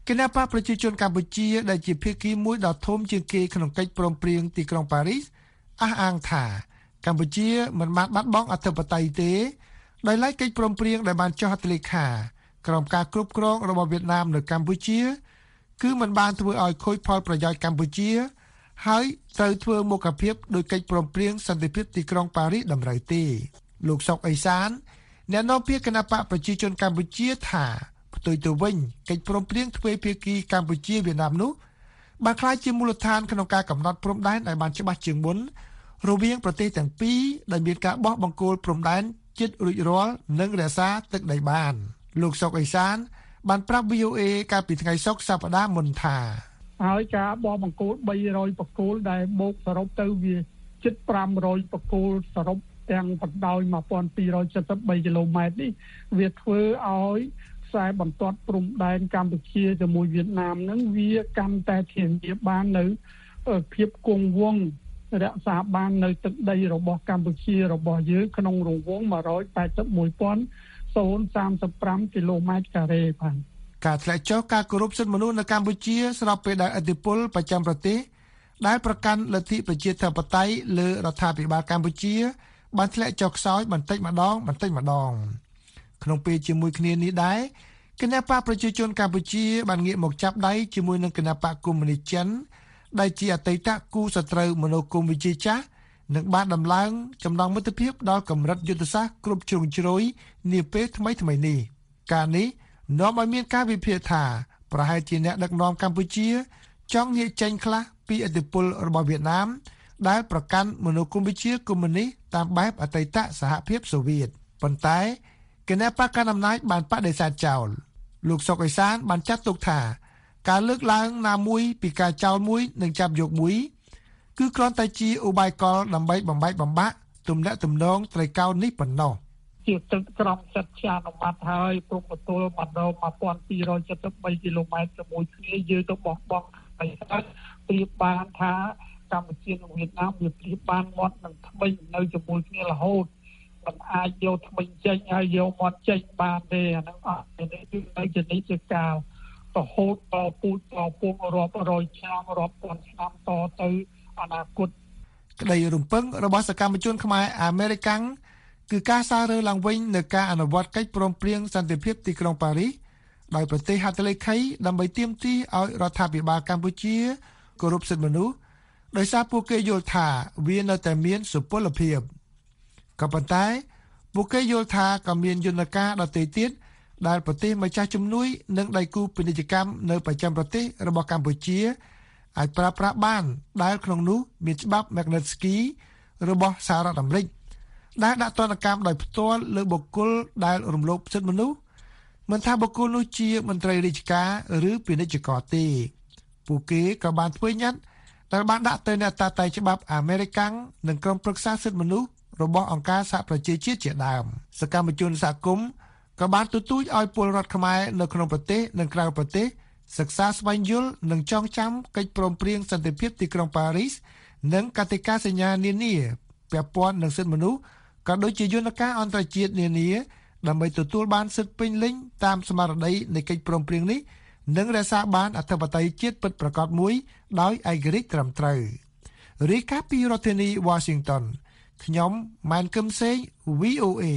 គណៈបកប្រជាជនកម្ពុជាដែលជាភាគីមួយដ៏ធំជាងគេក្នុងកិច្ចព្រមព្រៀងទីក្រុងប៉ារីសអះអាងថាកម្ពុជាមិនបានបាត់បង់អធិបតេយ្យទេដោយឡែកកិច្ចព្រមព្រៀងដែលបានចុះហត្ថលេខាក្រោមការគ្រប់គ្រងរបស់វៀតណាមនៅកម្ពុជាគឺមិនបានធ្វើឲ្យខូចផលប្រយោជន៍កម្ពុជាហើយត្រូវធ្វើមុខភាពដោយកិច្ចព្រមព្រៀងសន្តិភាពទីក្រុងប៉ារីសតម្រូវទេលោកសុកអេសានអ្នកនាំពាក្យគណៈបកប្រជាជនកម្ពុជាថាផ្ទុយទៅវិញកិច្ចព្រមព្រៀងទ្វេភាគីកម្ពុជាវៀតណាមនោះបានក្លាយជាមូលដ្ឋានក្នុងការកំណត់ព្រំដែនឲ្យបានច្បាស់ជាងមុនរវាងប្រទេសទាំងពីរដែលមានការបោះបង្គោលព្រំដែនជិតរួចរាល់និងរក្សាទឹកដីបានលោកសុកអេសានបានប្រាប់ វី អូ អេ កាលពីថ្ងៃសុក្រសប្តាហ៍មុនថាហើយការបោះបង្គោលបីរយបង្គោលដែលបូកសរុបទៅវាជិតប្រាំរយបង្គោលសរុបទាំងបណ្ដោយmột nghìn hai trăm七十三គីឡូម៉ែត្រនេះវាធ្វើឲ្យខ្សែបន្ទាត់ព្រំដែនកម្ពុជាជាមួយវៀតណាមហ្នឹងវាកាន់តែធានាបាននៅភាពគង់វង្សរក្សាបាននៅទឹកដីរបស់កម្ពុជារបស់យើងក្នុងរង្វង់một trăm tám mươi mốt nghìn không trăm ba mươi lămគីឡូម៉ែត្រការ៉េបានការធ្លាក់ចុះការគោរពសិទ្ធិមនុស្សនៅកម្ពុជាស្របពេលដែលឥទ្ធិពលប្រចាំប្រទេសដែលប្រកាន់លទ្ធិប្រជាធិបតេយ្យលើរដ្ឋាភិបាលកម្ពុជាបានធ្លាក់ចុះខ្សោយបន្តិចម្ដងបន្តិចម្ដងក្នុងពេលជាមួយគ្នានេះដែរគណបកប្រជាជនកម្ពុជាបានងាកមកចាប់ដៃជាមួយនឹងគណបកកុម្មុយនីសចិនដែលជាអតីតគូសត្រូវមនោគមវិជ្ជាចាស់និងបានដំឡើងចំណងមិត្តភាពដល់កម្រិតយុទ្ធសាស្ត្រគ្រប់ជ្រុងជ្រោយនាពេលថ្មីថ្មីនេះការនេះនាំឲ្យមានការវិភាគថាប្រហែលជាអ្នកដឹកនាំកម្ពុជាចង់ងាកចេញខ្លះពីឥទ្ធិពលរបស់វៀតណាមដែលប្រកាន់មនោគមវិជ្ជាកុម្មុយនីសតាមបែបអតីតសហភាពសូវៀតប៉ុន្តែគណបកកណ្ដាលអំណាចបានបដិសេធចោលលោកសុកអេសានបានចាត់ទុកថាការលើកឡើងណាមួយពីការចោលមួយនិងចាប់យកមួយគឺគ្រាន់តែជាឧបាយកលដើម្បីបំបែកបំបាក់ទំនាក់ទំនងត្រីកោណនេះប៉ុណ្ណោះជាទឹកក្រមសិទ្ធិអនុម័តហើយព្រមទទួលបណ្ដោmột nghìn hai trăm七十三គីឡូម៉ែត្រជាមួយគ្នាយើងទៅបោះបង់ហើយប្រៀបបានថាកម្ពុជានិងវៀតណាមវាប្រៀបបានមាត់នឹងថ្មីនៅជាមួយគ្នារហូតមិនអាចយកថ្មីចេញហើយយកមាត់ចេញបានទេអាហ្នឹងអត់ទេគឺនៅជានិច្ចកាលរហូតតពូជតពងរាប់រយឆ្នាំរាប់ពាន់ឆ្នាំតទៅអនាគតក្តីរំពឹងរបស់សកម្មជនខ្មែរអាមេរិកាំងគឺការសាររើឡើងវិញនៃការអនុវត្តកិច្ចព្រមព្រៀងសន្តិភាពទីក្រុងប៉ារីសដោយប្រទេសហត្ថលេខីដើម្បីទាមទារឲ្យរដ្ឋាភិបាលកម្ពុជាគោរពសិទ្ធិមនុស្សដោយសារពួកគេយល់ថាវានៅតែមានសុពលភាពក៏ប៉ុន្តែពួកគេយល់ថាក៏មានយន្តការដទៃទៀតដែលប្រទេសម្ចាស់ជំនួយនិងដៃគូពាណិជ្ជកម្មនៅប្រចាំប្រទេសរបស់កម្ពុជាអាចប្រើប្រាស់បានដែលក្នុងនោះមានច្បាប់ Magnitsky របស់សហរដ្ឋអាមេរិកដែលដាក់ទណ្ឌកម្មដោយផ្ទាល់លើបុគ្គលដែលរំលោភសិទ្ធិមនុស្សមិនថាបុគ្គលនោះជាមន្ត្រីរាជការឬពាណិជ្ជករទេពួកគេក៏បានធ្វើញត្តិដែលបានដាក់ទៅអ្នកតាតៃច្បាប់អាមេរិកាំងនិងក្រុមប្រឹក្សាសិទ្ធិមនុស្សរបស់អង្គការសហប្រជាជាតិជាដើមសកម្មជនសហគមន៍ក៏បានទទូចឲ្យពលរដ្ឋខ្មែរនៅក្នុងប្រទេសនិងក្រៅប្រទេសសិក្សាស្វែងយល់និងចងចាំកិច្ចព្រមព្រៀងសន្តិភាពទីក្រុងប៉ារីសនិងកតិកាសញ្ញានានាពាក់ព័ន្ធនឹងសិទ្ធិមនុស្សក៏ដូចជាយន្តការអន្តរជាតិនានាដើម្បីទទួលបានសិទ្ធិពេញលេញតាមស្មារតីនៃកិច្ចព្រមព្រៀងនេះនិងរក្សាបានអធិបតេយ្យជាតិពិតប្រាកដមួយដោយឯករាជ្យត្រឹមត្រូវរាយការណ៍ពីរដ្ឋធានី Washington ខ្ញុំម៉ែនគឹមសេង វី អូ អេ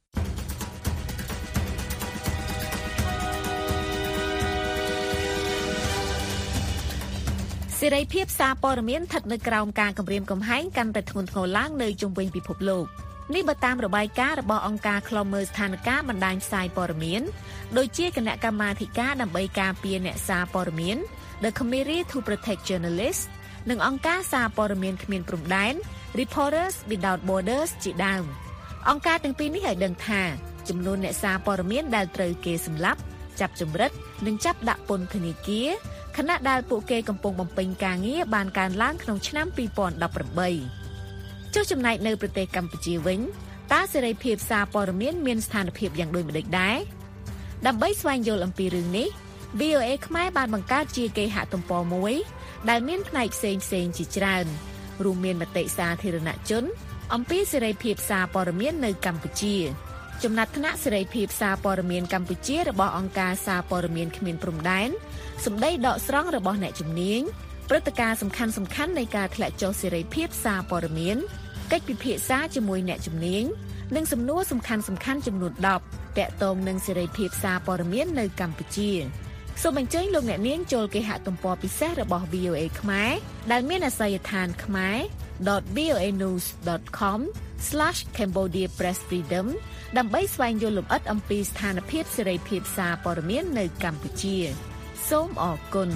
សេរីភាពសារព័ត៌មានស្ថិតនៅក្រោមការគំរាមកំហែងកាន់តែធ្ងន់ធ្ងរឡើងនៅជុំវិញពិភពលោកនេះបើតាមរបាយការណ៍របស់អង្គការឃ្លាំមើលស្ថានភាពបណ្ដាញផ្សាយព័ត៌មានដូចជាគណៈកម្មាធិការដើម្បីការពារអ្នកសារព័ត៌មាន The Committee to Protect Journalists និងអង្គការសារព័ត៌មានគ្មានព្រំដែន Reporters Without Borders ជាដើមអង្គការទាំងពីរនេះឲ្យដឹងថាចំនួនអ្នកសារព័ត៌មានដែលត្រូវគេសម្លាប់ចាប់ចម្រិតនិងចាប់ដាក់ពន្ធនាគារខណៈដែលពួកគេកំពុងបំពេញការងារបានកើនឡើងក្នុងឆ្នាំពីរពាន់ដប់ប្រាំបីចុះចំណែកនៅប្រទេសកម្ពុជាវិញតើសេរីភាពសារព័ត៌មានមានស្ថានភាពយ៉ាងដូចម្តេចដែរដើម្បីស្វែងយល់អំពីរឿងនេះ វី អូ អេ ខ្មែរបានបង្កើតជាគេហទំព័រមួយដែលមានផ្នែកផ្សេងផ្សេងជាច្រើនរួមមានមតិសាធារណជនអំពីសេរីភាពសារព័ត៌មាននៅកម្ពុជាចំណាត់ថ្នាក់សេរីភាពសារព័ត៌មានកម្ពុជារបស់អង្គការសារព័ត៌មានគ្មានព្រំដែនសម្ដីដកស្រង់របស់អ្នកជំនាញព្រឹត្តិការណ៍សំខាន់សំខាន់នៃការធ្លាក់ចុះសេរីភាពសារព័ត៌មានកិច្ចពិភាក្សាជាមួយអ្នកជំនាញនិងសំណួរសំខាន់សំខាន់ចំនួនដប់ទាក់ទងនឹងសេរីភាពសារព័ត៌មាននៅកម្ពុជាសូមអញ្ជើញលោកអ្នកនាងចូលគេហទំព័រពិសេសរបស់ វី អូ អេ ខ្មែរដែលមានអាសយដ្ឋាន ខ្មែរ ដត វី អូ អេ news ដត com ស្លាស cambodia press freedom ដើម្បីស្វែងយល់លម្អិតអំពីស្ថានភាពសេរីភាពសារព័ត៌មាននៅកម្ពុជាសូមអរគុណ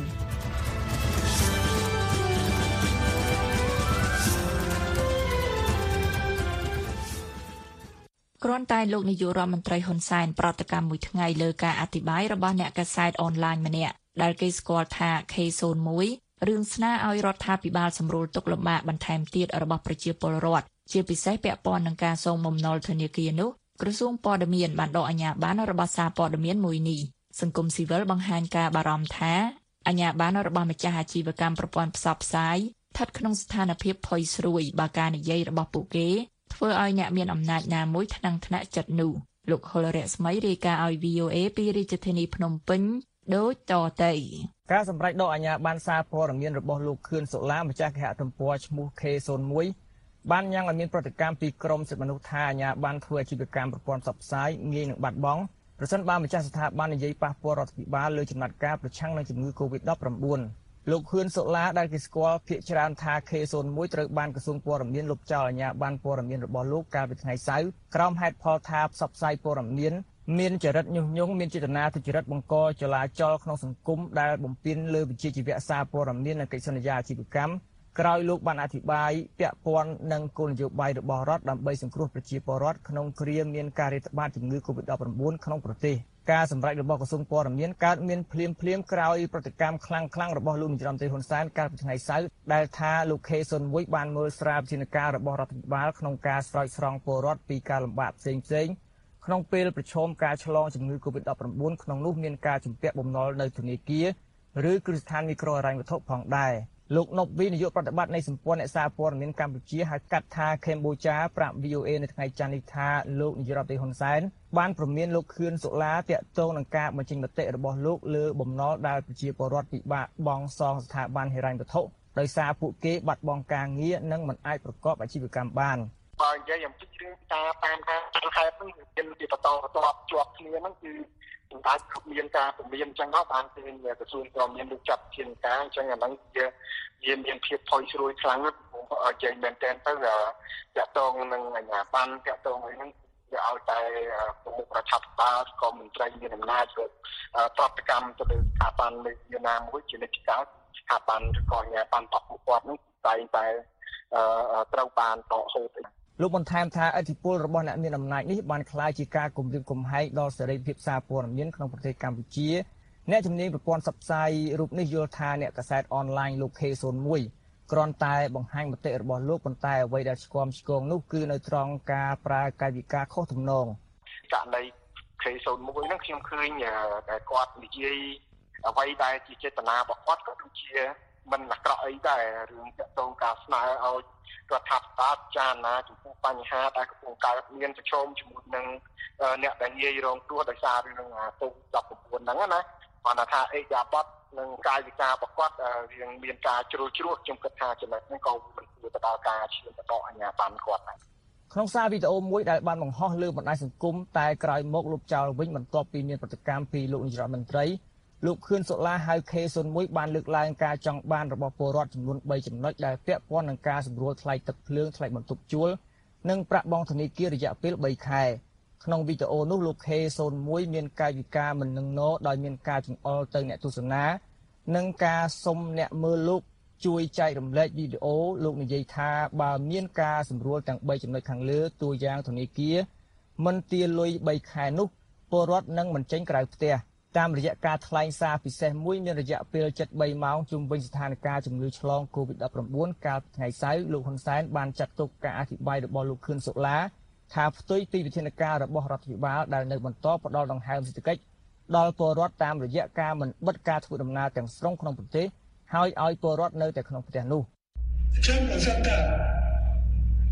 គ្រាន់តែលោកនាយករដ្ឋមន្ត្រីហ៊ុនសែនប្រតិកម្មមួយថ្ងៃលើការអធិប្បាយរបស់អ្នកកាសែតអនឡាញម្នាក់ដែលគេស្គាល់ថា ខេ ศูนย์ មួយ រឿងស្នើឲ្យរដ្ឋាភិបាលសម្រួលទុកលំបាកបន្ថែមទៀតរបស់ប្រជាពលរដ្ឋជាពិសេសពាក់ព័ន្ធនឹងការសងបំណុលធនាគារនោះក្រសួងព័ត៌មានបានដកអាជ្ញាប័ណ្ណរបស់សារព័ត៌មានមួយនេះសង្គមស៊ីវិលបង្ហាញការបារម្ភថាអាជ្ញាប័ណ្ណរបស់ម្ចាស់អាជីវកម្មប្រព័ន្ធផ្សព្វផ្សាយស្ថិតក្នុងស្ថានភាពផុយស្រួយបើការនិយាយរបស់ពួកគេធ្វើឲ្យអ្នកមានអំណាចណាមួយថ្នាំងថ្នាក់ចិត្តនោះលោកហុលរស្មីរាយការណ៍ឲ្យ វី អូ អេ ពីរាជធានីភ្នំពេញដូចតទៅការសម្រេចដកអាជ្ញាប័ណ្ណសារព័ត៌មានរបស់លោកខឿនសូឡាម្ចាស់គេហទំព័រឈ្មោះ ខេ ศูนย์ មួយ បានញ៉ាំងឲ្យមានប្រតិកម្មពីក្រមសិទ្ធិមនុស្សថាអាជ្ញាប័ណ្ណធ្វើអាជីវកម្មប្រព័ន្ធផ្សព្វផ្សាយងាយនឹងបាត់បង់ប្រសិនបើម្ចាស់ស្ថាប័ននិយាយប៉ះពាល់រដ្ឋាភិបាលលើចំណាត់ការប្រឆាំងនឹងជំងឺ កូវីដ ដប់ប្រាំបួន លោកខឿនសូឡាដែលគេស្គាល់ភាគច្រើនថា ខេ ศูนย์ មួយ ត្រូវបានក្រសួងព័ត៌មានលុបចោលអាជ្ញាប័ណ្ណព័ត៌មានរបស់លោកកាលពីថ្ងៃសៅរ៍ក្រោមហេតុផលថាផ្សព្វផ្សាយព័ត៌មានមានចរិតញុះញង់មានចេតនាទុច្ចរិតបង្កចលាចលក្នុងសង្គមដែលបំពានលើវិជ្ជាជីវៈសារព័ត៌មាននិងកិច្ចសន្យាអាជីវកម្មក្រោយលោកបានអធិប្បាយពាក់ព័ន្ធនឹងគោលនយោបាយរបស់រដ្ឋដើម្បីសង្គ្រោះប្រជាពលរដ្ឋក្នុងគ្រាមានការរាតត្បាតជំងឺ កូវីដ ដប់ប្រាំបួន ក្នុងប្រទេសការសម្រេចរបស់ក្រសួងព័ត៌មានកើតមានភ្លាមភ្លាមក្រោយប្រតិកម្មខ្លាំងខ្លាំងរបស់លោកនាយរដ្ឋមន្ត្រីហ៊ុនសែនកាលពីថ្ងៃសៅរ៍ដែលថាលោក ខេ ศูนย์ មួយ បានមើលស្រាវវិធានការរបស់រដ្ឋាភិបាលក្នុងការស្រោចស្រង់ពលរដ្ឋពីការលំបាកផ្សេងផ្សេងក្នុងពេលប្រឈមការឆ្លងជំងឺ កូវីដ ដប់ប្រាំបួន ក្នុងនោះមានការជំពាក់បំណុលនៅធនាគារឬគ្រឹះស្ថានមីក្រូហិរញ្ញវត្ថុផងដែរលោកណុបវីនាយកប្រតិបត្តិនៃសម្ព័ន្ធអ្នកសារព័ត៌មានកម្ពុជាហៅកាត់ថាកម្ពុជាប្រាប់ វី អូ អេ នៅថ្ងៃច័ន្ទនេះថាលោកនាយករដ្ឋមន្ត្រីហ៊ុនសែនបានព្រមានលោកខឿនសូឡាតាក់ទងនឹងការបញ្ចេញមតិរបស់លោកលើបំណុលដែលប្រជាពលរដ្ឋពិបាកបង់សងស្ថាប័នហិរញ្ញវត្ថុដោយសារពួកគេបាត់បង់ការងារនិងមិនអាចប្រកបអាជីវកម្មបានបើនិយាយអំពីរឿងការតាមការហេតុហ្នឹងមានពីបន្តបន្តជាប់គ្នាហ្នឹងគឺសម្រាប់មានការពមៀនអញ្ចឹងមកបានគឺក្រសួងព័ត៌មានលោកចាត់ជាការអញ្ចឹងអាហ្នឹងវាវាមានភាពផុយស្រួយខ្លាំងណាស់អញ្ចឹងមែនតើទៅតាក់ទងនឹងអាជ្ញាប័ណ្ណតាក់ទងអីហ្នឹងវាឲ្យតែប្រមុខរដ្ឋាភិបាលក៏មន្ត្រីមានអំណាចទៅប្រតិកម្មទៅលើស្ថាប័ននៃវៀតណាមមួយជានិច្ចកាលស្ថាប័នឬក៏អាជ្ញាប័ណ្ណបព្វគាត់ហ្នឹងតែតែត្រូវបានដកហូតលោកបន្ថែមថាឥទ្ធិពលរបស់អ្នកមានអំណាចនេះបានក្លាយជាការគំរាមកំហែងដល់សេរីភាពសារព័ត៌មានក្នុងប្រទេសកម្ពុជាអ្នកជំនាញប្រព័ន្ធផ្សព្វផ្សាយរូបនេះយល់ថាអ្នកកាសែតអនឡាញលោក ខេ ศูนย์ មួយ គ្រាន់តែបង្ហាញមតិរបស់លោកប៉ុន្តែអ្វីដែលស្គមឆ្គងនោះគឺនៅត្រង់ការប្រើកាយវិការខុសទំនងករណី ខេ ศูนย์ មួយ ហ្នឹងខ្ញុំឃើញតែគាត់និយាយអ្វីដែលជាចេតនារបស់គាត់ក៏ដូចជាមិនអាក្រក់អីដែររឿងទាក់ទងការស្នើឲ្យរដ្ឋាភិបាលពិចារណាចំពោះបញ្ហាដែលកំពុងកើតមានប្រឈមជាមួយនឹងអ្នកដែលងាយរងគ្រោះដោយសាររឿងកូវីដ ដប់ប្រាំបួន ហ្នឹងណាគាត់ថាអេយ៉ាបតនិងកាយវិការរបស់គាត់រៀងមានការជ្រុលជ្រួសខ្ញុំគិតថាចំណុចនេះក៏មិនគួរទៅដល់ការឈានទៅដល់អាជ្ញាប័ណ្ណគាត់ដែរក្នុងសារវីដេអូមួយដែលបានបង្ហោះលើបណ្ដាញសង្គមតែក្រោយមកលុបចោលវិញបន្ទាប់ពីមានប្រតិកម្មពីលោកនាយរដ្ឋមន្ត្រីលោកខឿនសូឡាហៅ ខេ ศูนย์ មួយ បានលើកឡើងការចង់បានរបស់ពលរដ្ឋចំនួនបីចំណុចដែលពាក់ព័ន្ធនឹងការសម្រួលថ្លៃទឹកភ្លើងថ្លៃបន្ទប់ជួលនិងប្រាក់បង់ធនាគាររយៈពេលបីខែក្នុងវីដេអូនោះលោក ខេ ศูนย์ មួយ មានកាយវិការមិននឹងណដោយមានការចង្អុលទៅអ្នកទស្សនានិងការសុំអ្នកមើលលោកជួយចែករំលែកវីដេអូលោកនិយាយថាបើមានការសម្រួលទាំងបីចំណុចខាងលើតួយ៉ាងធនាគារមិនទារលុយបីខែនោះពលរដ្ឋនឹងមិនចេញក្រៅផ្ទះតាមរយៈការថ្លែងសារពិសេសមួយមានរយៈពេលជិតបីម៉ោងជុំវិញស្ថានភាពជំងឺឆ្លង កូវីដ ដប់ប្រាំបួន កាលពីថ្ងៃសៅរ៍លោកហ៊ុនសែនបានចាត់ទុកការអធិប្បាយរបស់លោកខឿនសូឡាថាផ្ទុយពីវិធានការរបស់រដ្ឋាភិបាលដែលនៅបន្តផ្ដល់ដង្ហើមសេដ្ឋកិច្ចដល់ពលរដ្ឋតាមរយៈការមិនបិទការធ្វើដំណើរទាំងស្រុងក្នុងប្រទេសហើយឲ្យពលរដ្ឋនៅតែក្នុងផ្ទះនោះខ្ញុំមិនសឹកថា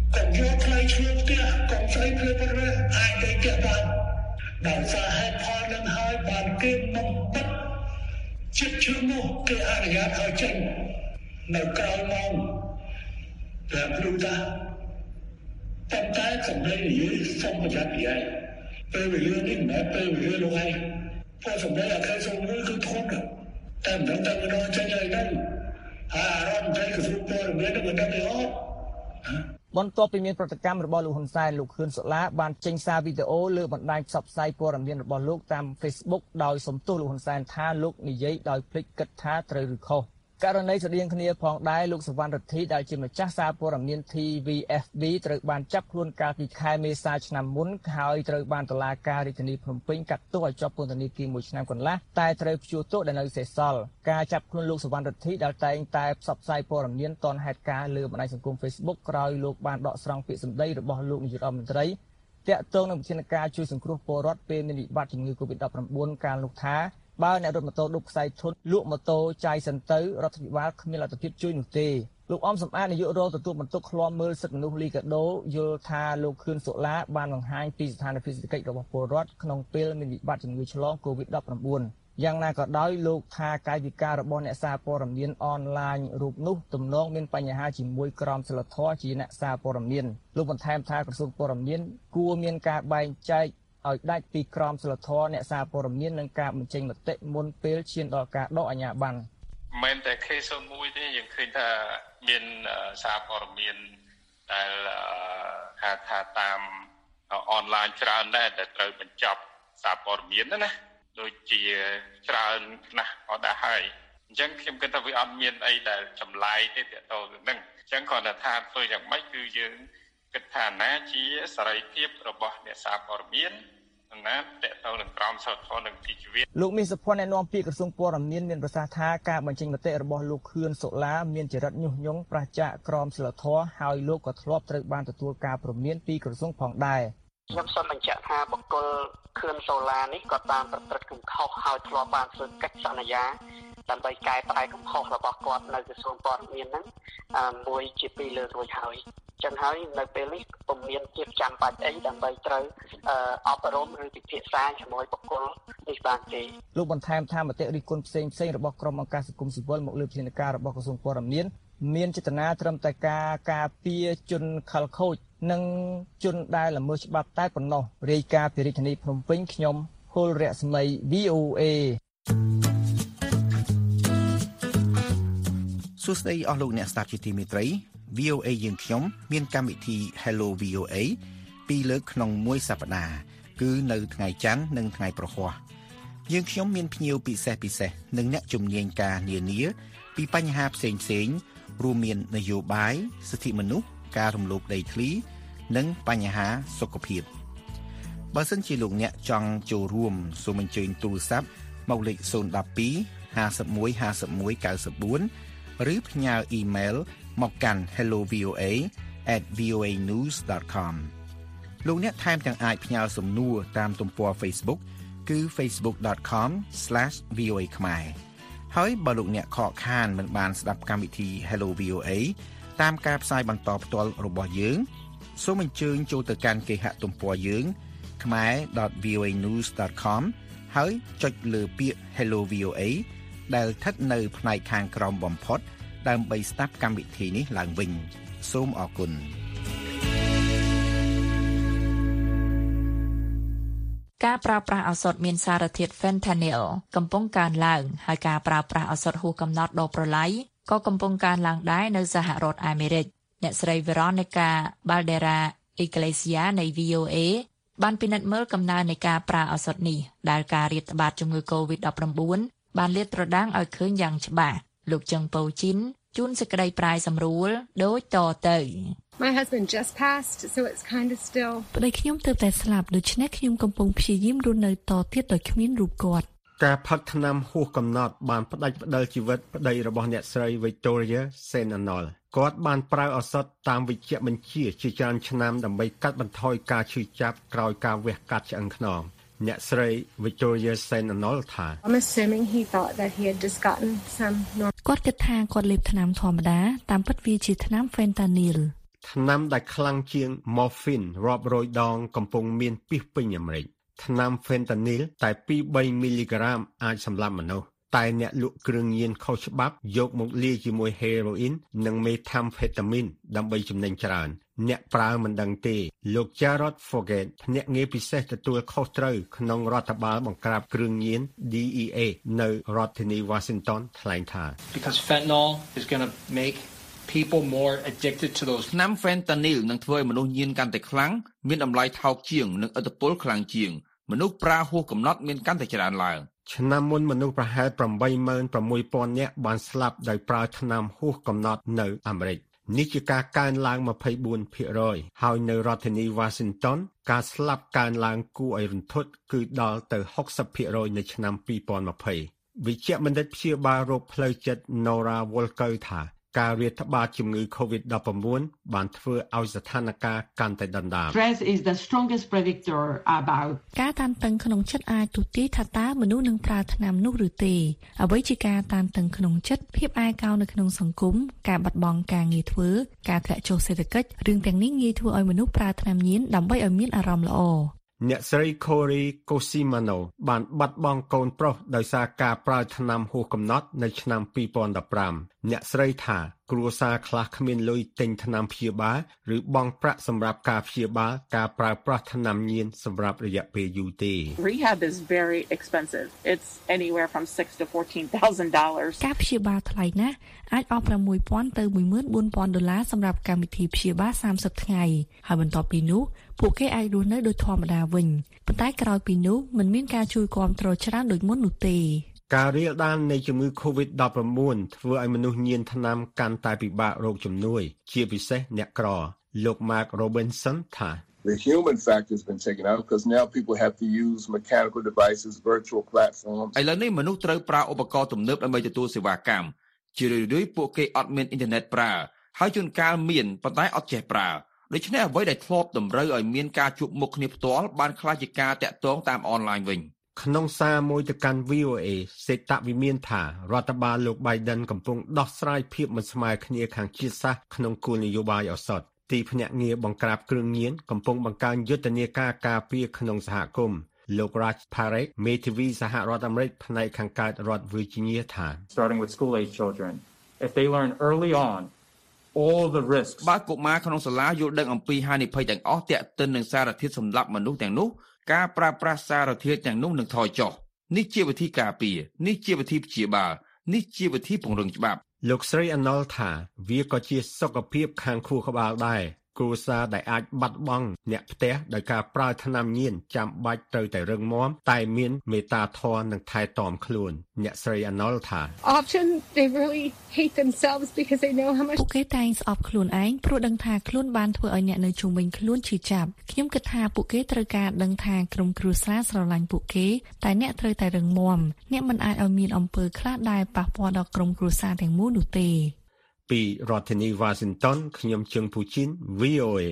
កុំយកផ្លូវឆ្លងផ្ទះកុំស្អីព្រឹកព្រឹកអាចទៅផ្ទះបានដោយសារហេតុផលនឹងហើយបានគេមកបិទចិត្តជឿនោះគេអនុញ្ញាតឲ្យចេញនៅក្រៅម៉ោងតែព្រោះថាតែតែសម្ដីនិយាយសូមប្រយ័ត្ននិយាយពេលវេលានេះមិនមែនពេលវេលាលោកឯងព្រោះសម្ដីអខេសូមមួយគឺធន់តែមិនដឹងតែមិនដឹងចេញឲ្យដឹងហើយអារម្មណ៍តែក្រសួងព័ត៌មាននឹងមិនដឹងទេអត់បន្ទាប់ពីមានប្រតិកម្មរបស់លោកហ៊ុនសែនលោកខឿនសូឡាបានចេញសារវីដេអូលើបណ្ដាញផ្សព្វផ្សាយព័ត៌មានរបស់លោកតាម Facebook ដោយសំទោសលោកហ៊ុនសែនថាលោកនិយាយដោយភ្លេចគិតថាត្រូវឬខុសករណីស្តីងគ្នាផងដែរលោកសវណ្ណរិទ្ធីដែលជាម្ចាស់សារព័ត៌មាន ធី វី អេហ្វ ប៊ី ត្រូវបានចាប់ខ្លួនកាលពីខែមេសាឆ្នាំមុនហើយត្រូវបានតុលាការរាជធានីភ្នំពេញកាត់ទោសឲ្យជាប់ពន្ធនាគារមួយឆ្នាំកន្លះតែត្រូវព្យួរទោសដែលនៅសេសសល់ការចាប់ខ្លួនលោកសវណ្ណរិទ្ធីដែលតែងតែផ្សព្វផ្សាយព័ត៌មានទាន់ហេតុការណ៍លើបណ្ដាញសង្គម Facebook ក្រោយលោកបានដកស្រង់ពាក្យសម្ដីរបស់លោកនាយករដ្ឋមន្ត្រីទាក់ទងនឹងវិធានការជួយសង្គ្រោះពលរដ្ឋពេលមានវិបត្តិជំងឺ កូវីដ ដប់ប្រាំបួន កាលនោះថាបើអ្នករត់ម៉ូតូដប់ខ្សែធុនលក់ម៉ូតូចាយសិនទៅរដ្ឋាភិបាលគ្មានលទ្ធភាពជួយនោះទេលោកអមសំអាតនាយករងទទួលបន្ទុកឃ្លាំមើលសិទ្ធិមនុស្សលីកាដូយល់ថាលោកខឿនសូឡាបានបង្ហាញពីស្ថានភាពសេដ្ឋកិច្ចរបស់ពលរដ្ឋក្នុងពេលមានវិបត្តិជំងឺឆ្លង កូវីដ ដប់ប្រាំបួន យ៉ាងណាក៏ដោយលោកថាកាយវិការរបស់អ្នកសារព័ត៌មានអនឡាញរូបនោះទំនងមានបញ្ហាជាមួយក្រមសីលធម៌ជាអ្នកសារព័ត៌មានលោកបន្ថែមថាក្រសួងព័ត៌មានគួរមានការបែងចែកឲ្យដាច់ពីក្រមសីលធម៌អ្នកសារព័ត៌មាននិងការបញ្ចេញមតិមុនពេលឈានដល់ការដកអាជ្ញាប័ណ្ណមិនតែ case មួយទេយើងឃើញថាមានសារព័ត៌មានដែលហៅថាតាមអនឡាញច្រើនដែរដែលត្រូវបញ្ចប់សារព័ត៌មានណាដូចជាច្រើនណាស់អត់ដែរហើយអញ្ចឹងខ្ញុំគិតថាវាអត់មានអីដែលចម្លែកទេទាក់ទងនឹងអញ្ចឹងគ្រាន់តែថាធ្វើយ៉ាងម៉េចគឺយើងគិតថាណាជាសេរីភាពរបស់អ្នកសារព័ត៌មានណាតេតទៅនឹងក្រមសីលធម៌និងពីជីវិតលោកមាសសុភ័ណ្ឌអ្នកនាំពាក្យក្រសួងព័ត៌មានមានប្រសាសន៍ថាការបញ្ចេញមតិរបស់លោកខឿនសូឡាមានចរិតញុះញង់ប្រឆាចក្រមសីលធម៌ហើយលោកក៏ធ្លាប់ត្រូវបានទទួលការព្រមានពីក្រសួងផងដែរខ្ញុំសូមបញ្ជាក់ថាបុគ្គលខឿនសូឡានេះក៏បានប្រព្រឹត្តកំហុសហើយធ្លាប់បានធ្វើកិច្ចសន្យាដើម្បីកែប្រែកំហុសរបស់គាត់នៅក្រសួងព័ត៌មានហ្នឹងមួយជាពីរលើករួចហើយចឹងហើយនៅពេលនេះពុំមានភាពចាំបាច់អីដើម្បីត្រូវអប់រំឬពិភាក្សាជាមួយបុគ្គលនេះបានទេលោកបន្ថែមថាមតិរិះគន់ផ្សេងផ្សេងរបស់ក្រុមអង្គការសង្គមស៊ីវិលមកលើវិធានការរបស់ក្រសួងព័ត៌មានមានចេតនាត្រឹមតែការការពារជនខិលខូចនិងជនដែលល្មើសច្បាប់តែប៉ុណ្ណោះរាយការណ៍ពីរាជធានីភ្នំពេញខ្ញុំហុលរស្មី វី អូ អេសួស្តីអស់លោកអ្នកស្ដាប់ជាទីមេត្រី វី អូ អេ យើងខ្ញុំមានកម្មវិធី Hello វី អូ អេ ពីរលើកក្នុងមួយសប្តាហ៍គឺនៅថ្ងៃច័ន្ទនិងថ្ងៃប្រហ័សយើងខ្ញុំមានភ្ញៀវពិសេសពិសេសនិងអ្នកជំនាញការនានាពីបញ្ហាផ្សេងផ្សេងរួមមាននយោបាយសិទ្ធិមនុស្សការរំលោភដីធ្លីនិងបញ្ហាសុខភាពបើសិនជាលោកអ្នកចង់ចូលរួមសូមអញ្ជើញទូរស័ព្ទមកលេខศูนย์ หนึ่ง สอง ห้า หนึ่ง ห้า หนึ่ง เก้า ឬផ្ញើអ៊ីមែលមកកាន់ hello v o a at v o a news dot com លោកអ្នកថែមទាំងអាចផ្ញើសំណួរតាមទំព័រ Facebook គឺ facebook dot com slash v o a ខ្មែរហើយបើលោកអ្នកខកខានមិនបានស្ដាប់កម្មវិធី Hello វី អូ អេ តាមការផ្សាយបន្តផ្ទាល់របស់យើងសូមអញ្ជើញចូលទៅកាន់គេហទំព័រយើង khmae dot v o a news dot com ហើយចុចលើពាក្យ Hello វី អូ អេ ដែលស្ថិតនៅផ្នែកខាងក្រោមបំផុតដើម្បីស្ដាប់កម្មវិធីនេះឡើងវិញសូមអរគុណការប្រើប្រាស់ឱសថមានសារធាតុ Fentanyl កំពុងកើនឡើងហើយការប្រើប្រាស់ឱសថហួសកំណត់ដ៏ប្រឡាយក៏កំពុងកើនឡើងដែរនៅសហរដ្ឋអាមេរិកអ្នកស្រី Veronica Baldera Iglesias នៃ វី អូ អេ បានពិនិត្យមើលកំណើននៃការប្រើឱសថនេះដែលការរាតត្បាតជំងឺ កូវីដ ដប់ប្រាំបួន បានលាតត្រដាងឲ្យឃើញយ៉ាងច្បាស់លោកចឹងប៉ូជីនជូនសេចក្តីប្រាយសម្រួលដូចតទៅ My husband just passed so it's kind of still ប្តីខ្ញុំទើបតែស្លាប់ដូច្នេះខ្ញុំកំពុងព្យាយាមរស់នៅតទៀតដោយគ្មានរូបគាត់ការផឹកថ្នាំហួសកំណត់បានផ្ដាច់ផ្ដាល់ជីវិតប្តីរបស់អ្នកស្រី Victoria Senanol គាត់បានប្រើឱសថតាមវិជ្ជបញ្ជាជាច្រើនឆ្នាំដើម្បីកាត់បន្ថយការឈឺចាប់ក្រោយការវះកាត់ឆ្អឹងខ្នងអ្នកស្រី Victoria Senanol ថា I'm assuming he thought that he had just gotten some គាត់គិតថាគាត់លេបថ្នាំធម្មតាតាមពិតវាជាថ្នាំ Fentanyl ថ្នាំដែលខ្លាំងជាង morphine រាប់រយដងកំពុងមានពីសពេញអាមេរិកថ្នាំ fentanyl តែពីរបីមីលីក្រាមអាចសម្លាប់មនុស្សតែអ្នកលក់គ្រឿងញៀនខុសច្បាប់យកមកលាយជាមួយ heroin និង methamphetamine ដើម្បីចំណេញច្រើនអ្នកប្រើមិនដឹងទេលោក Jarrod Forget ភ្នាក់ងារពិសេសទទួលខុសត្រូវក្នុងរដ្ឋបាលបង្ក្រាបគ្រឿងញៀន D E A នៅរដ្ឋធានី Washington ថ្លែងថា Because fentanyl is going to make people more addicted to those ថ្នាំ fentanyl នឹងធ្វើឲ្យមនុស្សញៀនកាន់តែខ្លាំងមានតម្លៃថោកជាងនិងឥទ្ធិពលខ្លាំងជាងមនុស្សប្រើហួសកំណត់មានកាន់តែច្រើនឡើងឆ្នាំមុនមនុស្សប្រហែល ប្រាំបីម៉ឺនប្រាំមួយពាន់ នាក់បានស្លាប់ដោយប្រើថ្នាំហួសកំណត់នៅអាមេរិកនេះជាការកើនឡើង ម្ភៃបួនភាគរយ ហើយនៅរដ្ឋធានី Washington ការស្លាប់កើនឡើងគួរឲ្យរន្ធត់គឺដល់ទៅ ហុកសិបភាគរយ នៅឆ្នាំពីរពាន់ម្ភៃ វិជ្ជបណ្ឌិតព្យាបាលរោគផ្លូវចិត្ត Nora Volkow ថាការរាតត្បាតជំងឺ COVID ដប់ប្រាំបួន បានធ្វើឲ្យស្ថានភាពកាន់តែដុនដាប Stress is the strongest predictor about ការតានតឹងក្នុងចិត្តអាចទូទាយថាតើមនុស្សនឹងប្រើថ្នាំនោះឬទេអ្វីជាការតានតឹងក្នុងចិត្តភាពឯកោនៅក្នុងសង្គមការបាត់បង់ការងារធ្វើការធ្លាក់ចុះសេដ្ឋកិច្ចរឿងទាំងនេះងាយធ្វើឲ្យមនុស្សប្រើថ្នាំញៀនដើម្បីឲ្យមានអារម្មណ៍ល្អអ្នកស្រី Corey Cosimano បានបាត់បង់កូនប្រុសដោយសារការប្រើថ្នាំហួសកំណត់នៅឆ្នាំពីរពាន់ដប់ប្រាំ អ្នកស្រីថាគ្រួសារខ្លះគ្មានលុយទិញថ្នាំព្យាបាលឬបង់ប្រាក់សម្រាប់ការព្យាបាលការប្រើប្រាស់ថ្នាំញៀនសម្រាប់រយៈពេលយូរទេ Rehab is very expensive. It's anywhere from six to fourteen thousand dollars. ការព្យាបាលថ្លៃណាស់អាចអស់ប្រាំមួយពាន់ទៅមួយម៉ឺនបួនពាន់ដុល្លារសម្រាប់កម្មវិធីព្យាបាលសាមសិបថ្ងៃហើយបន្ទាប់ពីនោះពួកគេអាចរស់នៅដូចធម្មតាវិញប៉ុន្តែក្រោយពីនោះមិនមានការជួយគាំទ្រច្រើនដូចមុននោះទេការរាលដាលនៃជំងឺ COVID ដប់ប្រាំបួន ធ្វើឲ្យមនុស្សញៀនថ្នាំកាន់តែពិបាករកជំនួយជាពិសេសអ្នកក្រលោក Mark Robinson ថា The human factor has been taken out because now people have to use mechanical devices, virtual platforms. ឥឡូវនេះមនុស្សត្រូវប្រើឧបករណ៍ទំនើបដើម្បីទទួលសេវាកម្មជារឿយៗពួកគេអត់មានអ៊ីនធឺណិតប្រើហើយជួនកាលមានប៉ុន្តែអត់ចេះប្រើដូច្នេះអ្វីដែលធ្លាប់តម្រូវឲ្យមានការជួបមុខគ្នាផ្ទាល់បានក្លាយជាការតាក់ទងតាមអនឡាញវិញក្នុងសារមួយទៅកាន់ V O A សេតវិមានថារដ្ឋបាលលោក Biden កំពុងដោះស្រាយភាពមិនស្មើគ្នាខាងជាតិសាសន៍ក្នុងគោលនយោបាយឱសថទីភ្នាក់ងារបង្ក្រាបគ្រឿងញៀនកំពុងបង្កើនយុទ្ធនាការការពារក្នុងសហគមន៍លោក Raj Parekh មេធាវីសហរដ្ឋអាមេរិកផ្នែកខាងកើតរដ្ឋ Virginia ថា Starting with school age children if they learn early on all the risks បើកុមារក្នុងសាលាយល់ដឹងអំពីហានិភ័យទាំងអស់ទាក់ទិននឹងសារធាតុសម្លាប់មនុស្សទាំងនោះការប្រើប្រាស់សារធាតុទាំងនោះនឹងថយចុះនេះជាវិធីការពារនេះជាវិធីព្យាបាលនេះជាវិធីពង្រឹងច្បាប់លោកស្រី Anol ថាវាក៏ជាសុខភាពខាងខួរក្បាលដែរគ្រួសារដែលអាចបាត់បង់អ្នកផ្ទះដោយការប្រើថ្នាំញៀនចាំបាច់ត្រូវតែរឹងមាំតែមានមេត្តាធម៌និងថែទាំខ្លួនអ្នកស្រី Anol ថា Often they really hate themselves because they know how much ពួកគេតែងស្អប់ខ្លួនឯងព្រោះដឹងថាខ្លួនបានធ្វើឲ្យអ្នកនៅជុំវិញខ្លួនឈឺចាប់ខ្ញុំគិតថាពួកគេត្រូវការដឹងថាក្រុមគ្រួសារស្រឡាញ់ពួកគេតែអ្នកត្រូវតែរឹងមាំអ្នកមិនអាចឲ្យមានអំពើខ្លះដែលប៉ះពាល់ដល់ក្រុមគ្រួសារទាំងមូលនោះទេពីរដ្ឋធានី Washington ខ្ញុំជឹងពូជីន V O A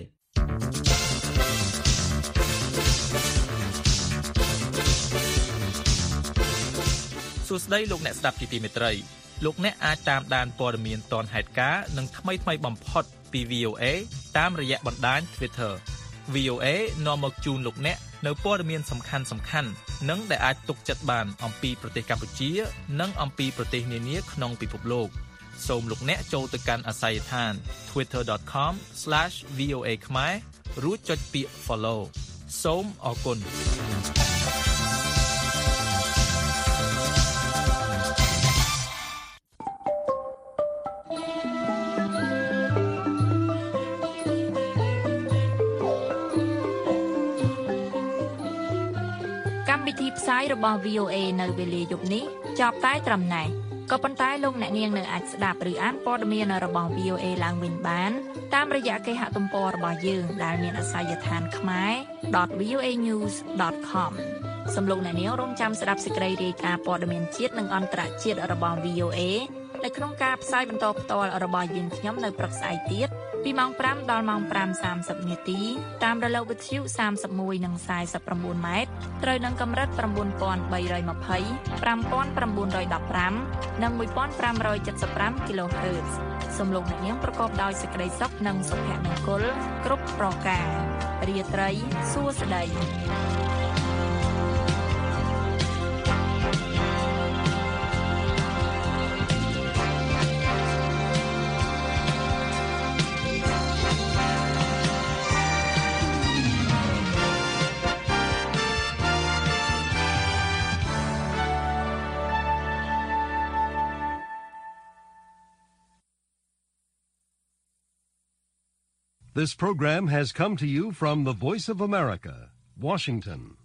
សួស្តីលោកអ្នកស្ដាប់ជាទីមេត្រីលោកអ្នកអាចតាមដានព័ត៌មានទាន់ហេតុការណ៍និងថ្មីថ្មីបំផុតពី V O A តាមរយៈបណ្ដាញ Twitter V O A នាំមកជូនលោកអ្នកនៅព័ត៌មានសំខាន់សំខាន់និងដែលអាចទុកចិត្តបានអំពីប្រទេសកម្ពុជានិងអំពីប្រទេសនានាក្នុងពិភពលោកសូមលោកអ្នកចូលទៅកាន់អាស័យដ្ឋាន twitter dot com slash v o a ខ្មែររួចចុចពាក្យ follow សូមអរគុណកម្មវិធីផ្សាយរបស់ V O A នៅវេលាយប់នេះចប់តែត្រឹមណេះក៏ប៉ុន្តែលោកអ្នកនាងនៅអាចស្ដាប់ឬអានព័ត៌មានរបស់ V O A ឡើងវិញបានតាមរយៈគេហទំព័ររបស់យើងដែលមានអាសយដ្ឋាន ខ្មែរ dot v o a news dot com សូមលោកអ្នកនាងរងចាំស្ដាប់សេចក្តីរាយការណ៍ព័ត៌មានជាតិនិងអន្តរជាតិរបស់ V O A នៅក្នុងការផ្សាយបន្តផ្ទាល់របស់យើងខ្ញុំនៅព្រឹកស្អែកទៀតពីម៉ោងប្រាំដល់ម៉ោងប្រាំសាមសិបនាទីតាមរលកវិទ្យុសាមសិបមួយនិងខ្សែសិប៩ម៉ែត្រត្រូវនឹងកម្រិត៩បី២០ ៥៩១៥ និងមួយពាន់ប្រាំរយចិតសិបប្រាំ kHz សំឡេងអ្នកនាងប្រកបដោយសេចក្តីសុខនិងសុភមង្គលគ្រប់ប្រការរាត្រីសួស្តី This program has come to you from the Voice of America, Washington.